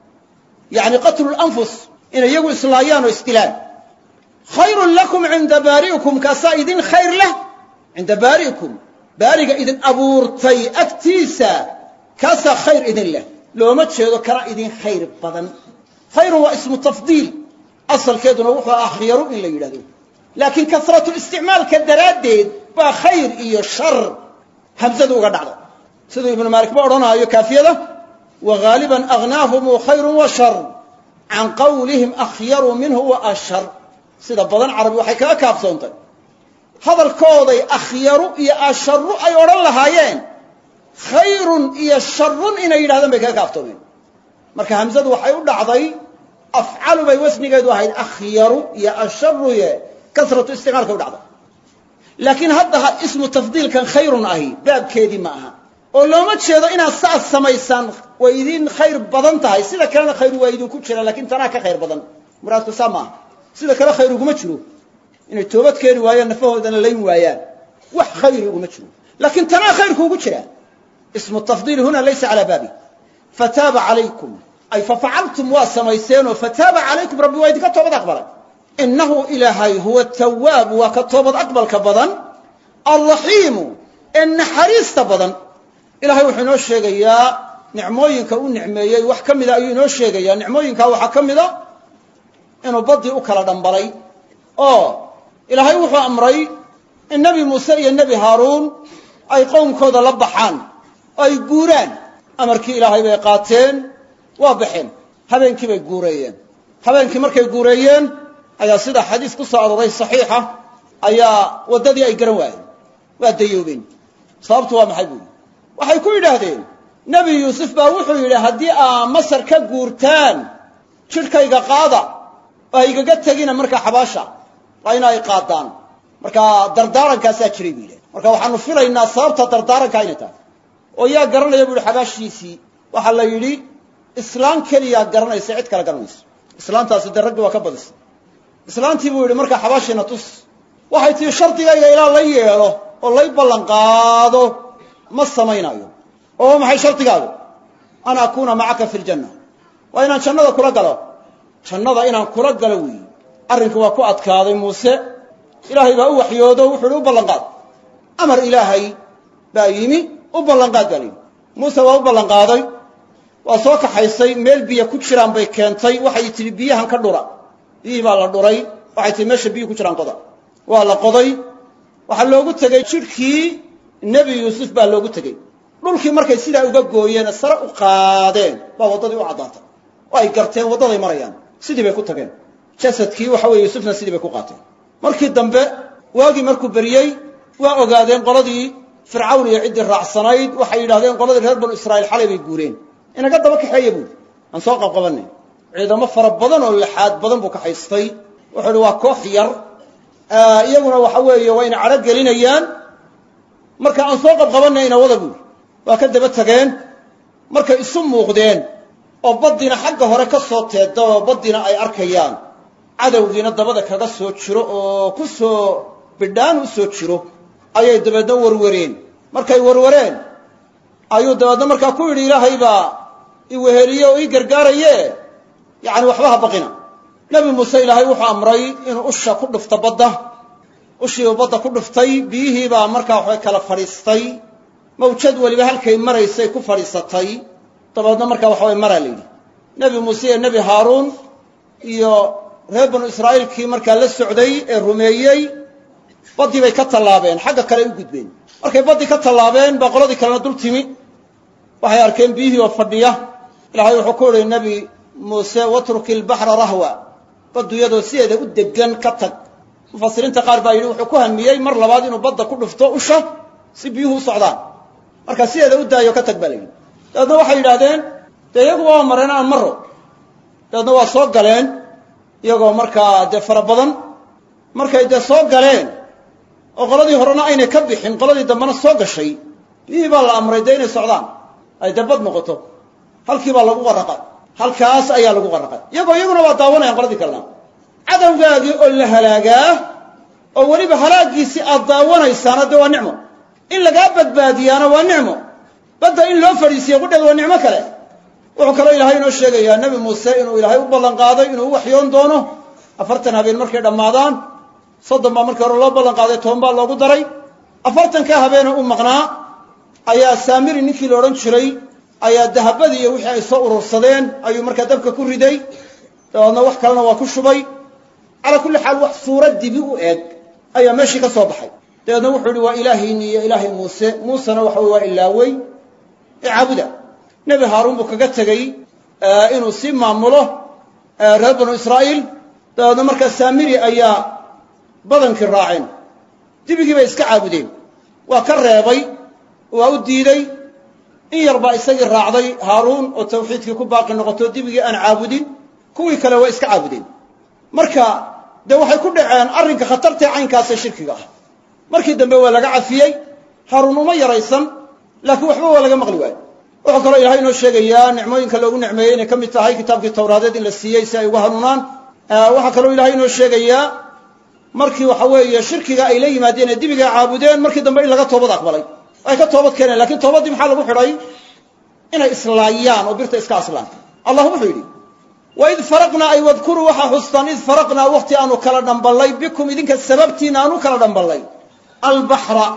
yacni qatlu lanfus inay iyagu islaayaan oo isdilaan khayrun lakum cinda baari'ikum kaasaa idin khayr leh cinda baari'ikum baariga idin abuurtay agtiisa kaasaa khayr idin leh looma jeedo kana idin khayr badan khayrun waa ismu tafdiil asalkeeduna wuxuu akhyaru in la yidhahdo laakiin kasratu isticmaalka daraaddeed baa khayr iyo shar hamsadu uga dhacda siduu ibnu maalik ba odhanaayo kaafiyada wa ghaaliban aghnaahumu khayrun wa shar can qawlihim akhyaru minhu wa ashar sida badan carabi waxay kaga kaafsoontay hadalkooday akhyaru iyo asharu ay odhan lahaayeen khayrun iyo sharun inay yidhahdaan bay kaga kaaftoomeen marka hamsadu waxay u dhacday afcalu bay wasnigeedu ahayd akhyaru iyo asharuye kasratu isticmaalka u dhacday laakiin hadda ismu tafdiilkan khayrun ahi baabkeedii ma aha oo looma jeedo inaad saas samaysaan way idin khayr badan tahay sida kalena khayr waa idinku jira laakiin tanaa ka khayr badan muraadku saa maaha sida kale khayr uguma jiro inay toobad keeni waayaan nafahoodana layn waayaan wax khayr uguma jiro laakiin tanaa khayrku ugu jira ismu tafdiil huna laysa calaa baabi fataaba calaykum ay fafacaltum waa samayseenoo fataaba calaykum rabbi waa idinka toobad aqbalay innahu ilaahay huwa tawaab waa ka toobad aqbalka badan alraxiimu ee naxariista badan ilahay wuxuu inoo sheegayaa nicmooyinka u nicmeeyey wax ka mida ayuu inoo sheegayaa nicmooyinkaa waxaa ka mida inuu baddii u kala dhambalay oo ilaahay wuxuu amray in nebi muuse iyo nebi haaruun ay qowmkooda la baxaan oo ay guuraan amarkii ilaahay bay qaateen waa baxeen habeenkii bay guureeyeen habeenkii markay guureeyeen ayaa sida xadiis ku soo arooray saxiixa ayaa waddadii ay garan waayeen waa dayoobeen sababtu waa maxay buuli waxay ku yidhaahdeen nebi yuusuf baa wuxuu yidhi haddii aa masar ka guurtaan jidhkayga qaada oo igaga tagina markaa xabaasha waa inay qaadaan markaa dardaarankaasaa jiray buu yidhahay marka waxaanu filaynaa sababta dardaaranka inay tahay oo yaa garanaya buu yihi xabaashiisii waxaa la yidhi islaan keliyaa garanaysa cid kale garanayso islaantaasi dee raggi waa ka badisay islaantii buu yidhi markaa xabaashiina tus waxay tii shardigayga ilaa la yeelo oo lay ballan qaado ma samaynayo oo maxay shardigaadu an akuuna macaka fi ljanna waa inaan jannada kula galo jannada inaan kula galo weeyi arrinku waa ku adkaaday muuse ilaahay baa u waxyoodo wuxuu hi u ballan qaad amar ilaahay baa yimi u ballan qaad baa layidhi muuse waa u ballan qaaday waa soo kaxaysay meel biyo ku jiraan bay keentay waxay tidhi biyahan ka dhura biyihii baa la dhuray waxay tihi meesha biyuhu ku jiraan qoda waa la qoday waxaa loogu tegey jidhkii nebi yuusuf baa loogu tegey dhulkii markay sidaa uga gooyeen sare u qaadeen baa waddadii u caddaatay oo ay garteen waddaday marayaan sidii bay ku tageen jasadkii waxa weye yuusufna sidii bay ku qaateen markii dambe waagii markuu beriyey waa ogaadeen qoladii fircawn iyo ciddii raacsanayd waxay yidhahdeen qoladii reer banu israa'iil xalay bay guureen inaga daba kaxeeya buuri aan soo qabqabanay ciidamo fara badan oo laxaad badan buu kaxaystay wuxuu ihi waa koox yar iyaguna waxa weeye waa ina cadho gelinayaan marka aan soo qabqabanayna wada buuri waa ka daba tageen markay isu muuqdeen oo baddiina xagga hore ka soo teedda oo baddiina ay arkayaan cadowgiina dabada kaga soo jiro oo ku soo bidhaan u soo jiro ayay dabeedna warwareen markay warwareen ayuu dabeedna markaa ku yidhi ilaahay baa i weheliye oo ii gargaaraye yacni waxba ha baqina nebi muuse ilaahay wuxuu amray inuu usha ku dhufto badda ushiibu badda ku dhuftay biyihii baa markaa waxbay kala fadhiistay mawjad weliba halkay maraysay ku fadhiisatay dabeedna markaa waxabay maraa la yidhi nebi muuse iyo nebi haaruun iyo reer banu israa'iilkii markaa la socday ee rumeeyey baddii bay ka tallaabeen xagga kale u gudbeen markay baddii ka tallaabeen baa qoladii kalena dul timi waxay arkeen biyihii oo fadhiya ilaahay wuxuu ku idhi nebi muuse watruki ilbaxra rahwa baddu iyadoo sideeda u degan ka tag mufasiriinta qaar baa yidhi wuxuu ku hamiyey mar labaad inuu badda ku dhufto usha si biyuhu u socdaan markaa sideeda u daayo ka tag baa la yidhi dabeedna waxay yidhahdeen dee iyagu waa mareen aan maro dabeedna waa soo galeen iyagoo markaa dee fara badan markay dee soo galeen oo qoladii horena aynay ka bixin qoladii dambena soo gashay biyihii baa la amray dee inay socdaan ay dee bad noqoto halkii baa lagu qarraqay halkaas ayaa lagu qarraqay iyagoo iyaguna waa daawanayaan qoladii kalena cadowgaagii oo la halaagaa oo weliba halaaggiisii aad daawanaysaana dee waa nicmo in lagaa badbaadiyaana waa nicmo badda in loo fadhiisiyo qudheed waa nicmo kale wuxuu kaloo ilaahay inoo sheegayaa nebi muuse inuu ilaahay u ballan qaaday inuu u waxyoon doono afartan habeen markay dhammaadaan soddon baa markii hore loo ballan qaaday toban baa loogu daray afartankaa habeene u maqnaa ayaa saamiri ninkii la odhan jiray ayaa dahabadii iyo wixii ay soo urursadeen ayuu markaa dabka ku riday dabeedna wax kalena waa ku shubay calaa kulli xaal wax suura dibi u eg ayaa meeshii ka soo baxay dabeedna wuxuu ihi waa ilaahiini iyo ilaahay muuse muusena waxa wey waa ilaawey ee caabuda nebi haaruun buu kaga tegey inuu sii maamulo reer banu israa'iil dabeedna markaa saamiri ayaa badankii raaceen dibigii bay iska caabudeen waa ka reebay waa u diiday in yar baa isagii raacday haaruun oo tawxiidkii ku baaqi noqoto dibigii aan caabudin kuwii kale waa iska caabudeen marka dee waxay ku dhaceen arrinka khatartae caynkaasee shirkiga ah markii dambe waa laga cafiyey haaruun uma yaraysan laakiin waxba waa laga maqli waayo wuxuu kaloo ilaahay inoo sheegayaa nicmooyinka loogu nicmeeyey inay ka mid tahay kitaabkii tawraadeed in la siiyey si ay uga hanuunaan waxaa kaloo ilaahay inoo sheegayaa markii waxa weeye shirkiga ay la yimaadeen ee dibiga caabudeen markii dambe in laga toobad aqbalay ay ka toobad keeneen lakiin toobaddii maxaa lagu xidhay inay islaayaan oo birta iska aslaan allah wuxuu yidhi waid faraqnaa ay wadkuruu waxaa xustaan id faraqnaa wakhti aanu kala dhamballay bikum idinka sababtiina aanu kala dhamballay albaxra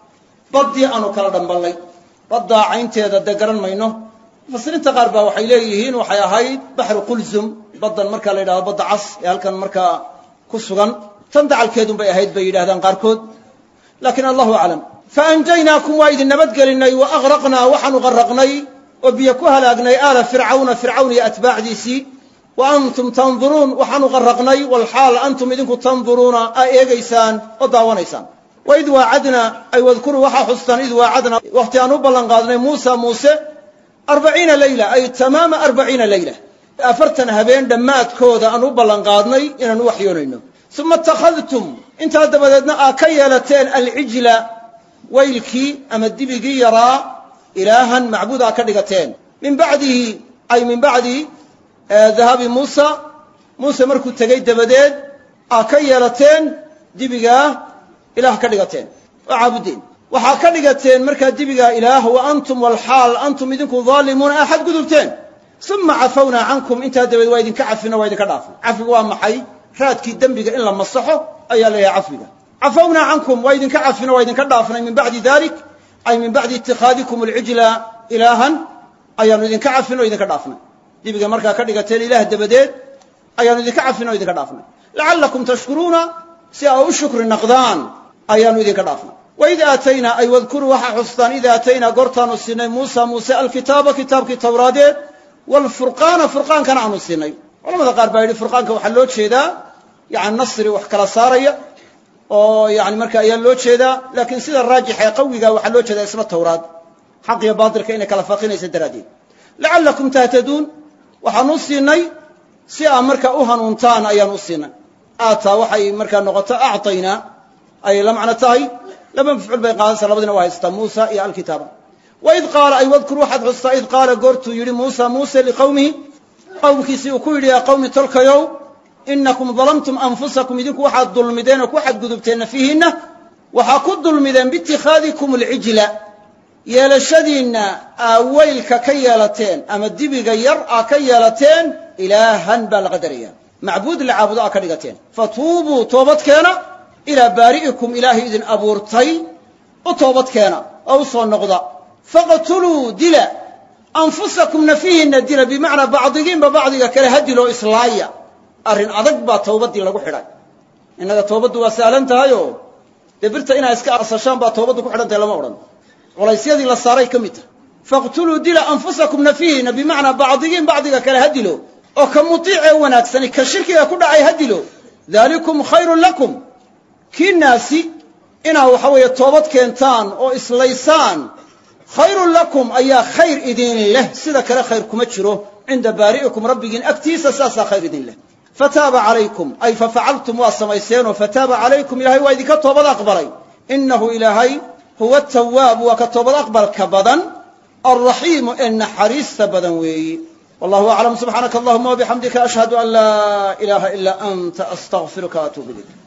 baddii aanu kala dhamballay baddaa caynteeda dee garan mayno mufasiriinta qaar baa waxay leeyihiin waxay ahayd baxru qulzum baddan markaa la yidhahdo badda cas ee halkan markaa ku sugan tan dacalkeedun bay ahayd bay yidhahdaan qaarkood laakiin allahu aclam faanjaynaakum waa idin nabadgelinay wa agraqnaa waxaanu qarraqnay oo biyo ku halaagnay aala fircawna fircawn iyo atbaacdiisii wa antum tanduruun waxaanu qarraqnay walxaal antum idinku tanduruuna aa eegaysaan oo daawanaysaan waid waacadnaa ay wadkuruu waxaa xustaan id waacadnaa wakhti aan u ballan qaadnay muusa muuse arbaciina leyla ay tamaama arbaciina leyla afartan habeen dhammaadkooda aan u ballan qaadnay inaan u waxyoonayno uma ittakhadtum intaa dabadeedna aa ka yeelateen alcijla waylkii ama dibigii yaraa ilaahan macbuud aa ka dhigateen min bacdihi ay min bacdi dahabi muusa muuse markuu tegey dabadeed aa ka yeelateen dibigaa ilaah ka dhigateen oo caabudeen waxaa ka dhigateen markaa dibigaa ilaah wa antum walxaal antum idinku daalimuuna axad gudubteen uma cafawnaa cankum intaa dabadeed waa idinka cafino waa idinka dhaafnay cafigu waa maxay raadkii dembiga in la masaxo ayaa la yahay cafiga cafawnaa cankum waa idinka cafino waa idinka dhaafnay min bacdi dalik ay min bacdi itikhaadikum alcijla ilaahan ayaanu idinka cafino o idinka dhaafnay dibiga markaa ka dhigateen ilaah dabadeed ayaanu idinka cafino o idinka dhaafnay lacallakum tashkuruuna si aa u shukri naqdaan ayaanu idinka dhaafnay waid aataynaa ay wadkuruu waxaa xustaan id aataynaa goortaanu siinay muusa muuse alkitaaba kitaabkii tawraadeed waalfurqaana furqaankana aanu siinay culamada qaar baa yidhi furqaanka waxaa loo jeedaa yani nasri wax kala saaraya oo yani marka ayaa loo jeedaa laakiin sida raajixa ee qawiga waxaa loo jeedaa isma tawraad xaq iyo baatilka inay kala faaqiinaysa daraaddeed lacallakum tahtaduun waxaanu siinay si aa marka u hanuuntaan ayaanu u siinay aataa waxay markaa noqoto acطaynaa ayay la macno tahay laba mafcuul bay qaadaysaa labadina waa haystaa muusa iyo alkitaaba waid qaala ay wadkur waxaad xustaa id qaala goortuu yidhi muusa muuse liqowmihi qowmkiisii uu ku yidhi yaa qowmi tolkayow inakum dalamtum anfusakum idinku waxaad dulmideen oo ku xadgudubteen nafihiinna waxaa ku dulmideen biitikhaadikum alcijla yeelashadiinna aa weylka ka yeelateen ama dibiga yar aa ka yeelateen ilaahan baa la qadaraya macbuud la caabudo aa ka dhigateen fatuubuu toobadkeena ilaa baari'ikum ilaahay idin abuurtay u toobadkeena oo u soo noqda faqtuluu dila anfusakum nafihiinna dila bimacnaa bacdigiinba bacdiga kale ha dilo islaaya arrin adag baa tawbaddii lagu xidhay innaga toobaddu waa sahlan tahayoo dee birta inaa iska arsashaan baa toobaddu ku xidhan tahay lama odhan culaysyadii la saaray ka mid tahay faqtuluu dila anfusakum nafihiinna bimacnaa bacdigiin bacdiga kale ha dilo oo ka mutiicee wanaagsani ka shirkiga ku dhacay ha dilo daalikum khayrun lakum kii naasi inaa waxa weeye toobad keentaan oo islaysaan khayrun lakum ayaa khayr idin leh sida kale khayr kuma jiro cinda baari'ikum rabbigiin agtiisa saasaa khayr idin leh fataaba calaykum ay fafacaltum waa samayseenoo fataaba calaykum ilaahay waa idinka toobad aqbalay innahu ilaahay huwa atawaabu waa ka toobad aqbalka badan alraxiimu ee naxariista badan weeyi wallahu aclam subxaanaka allahuma wabixamdika ashhadu an laa ilaaha ilaa anta astaqfiruka waatuubu ilayk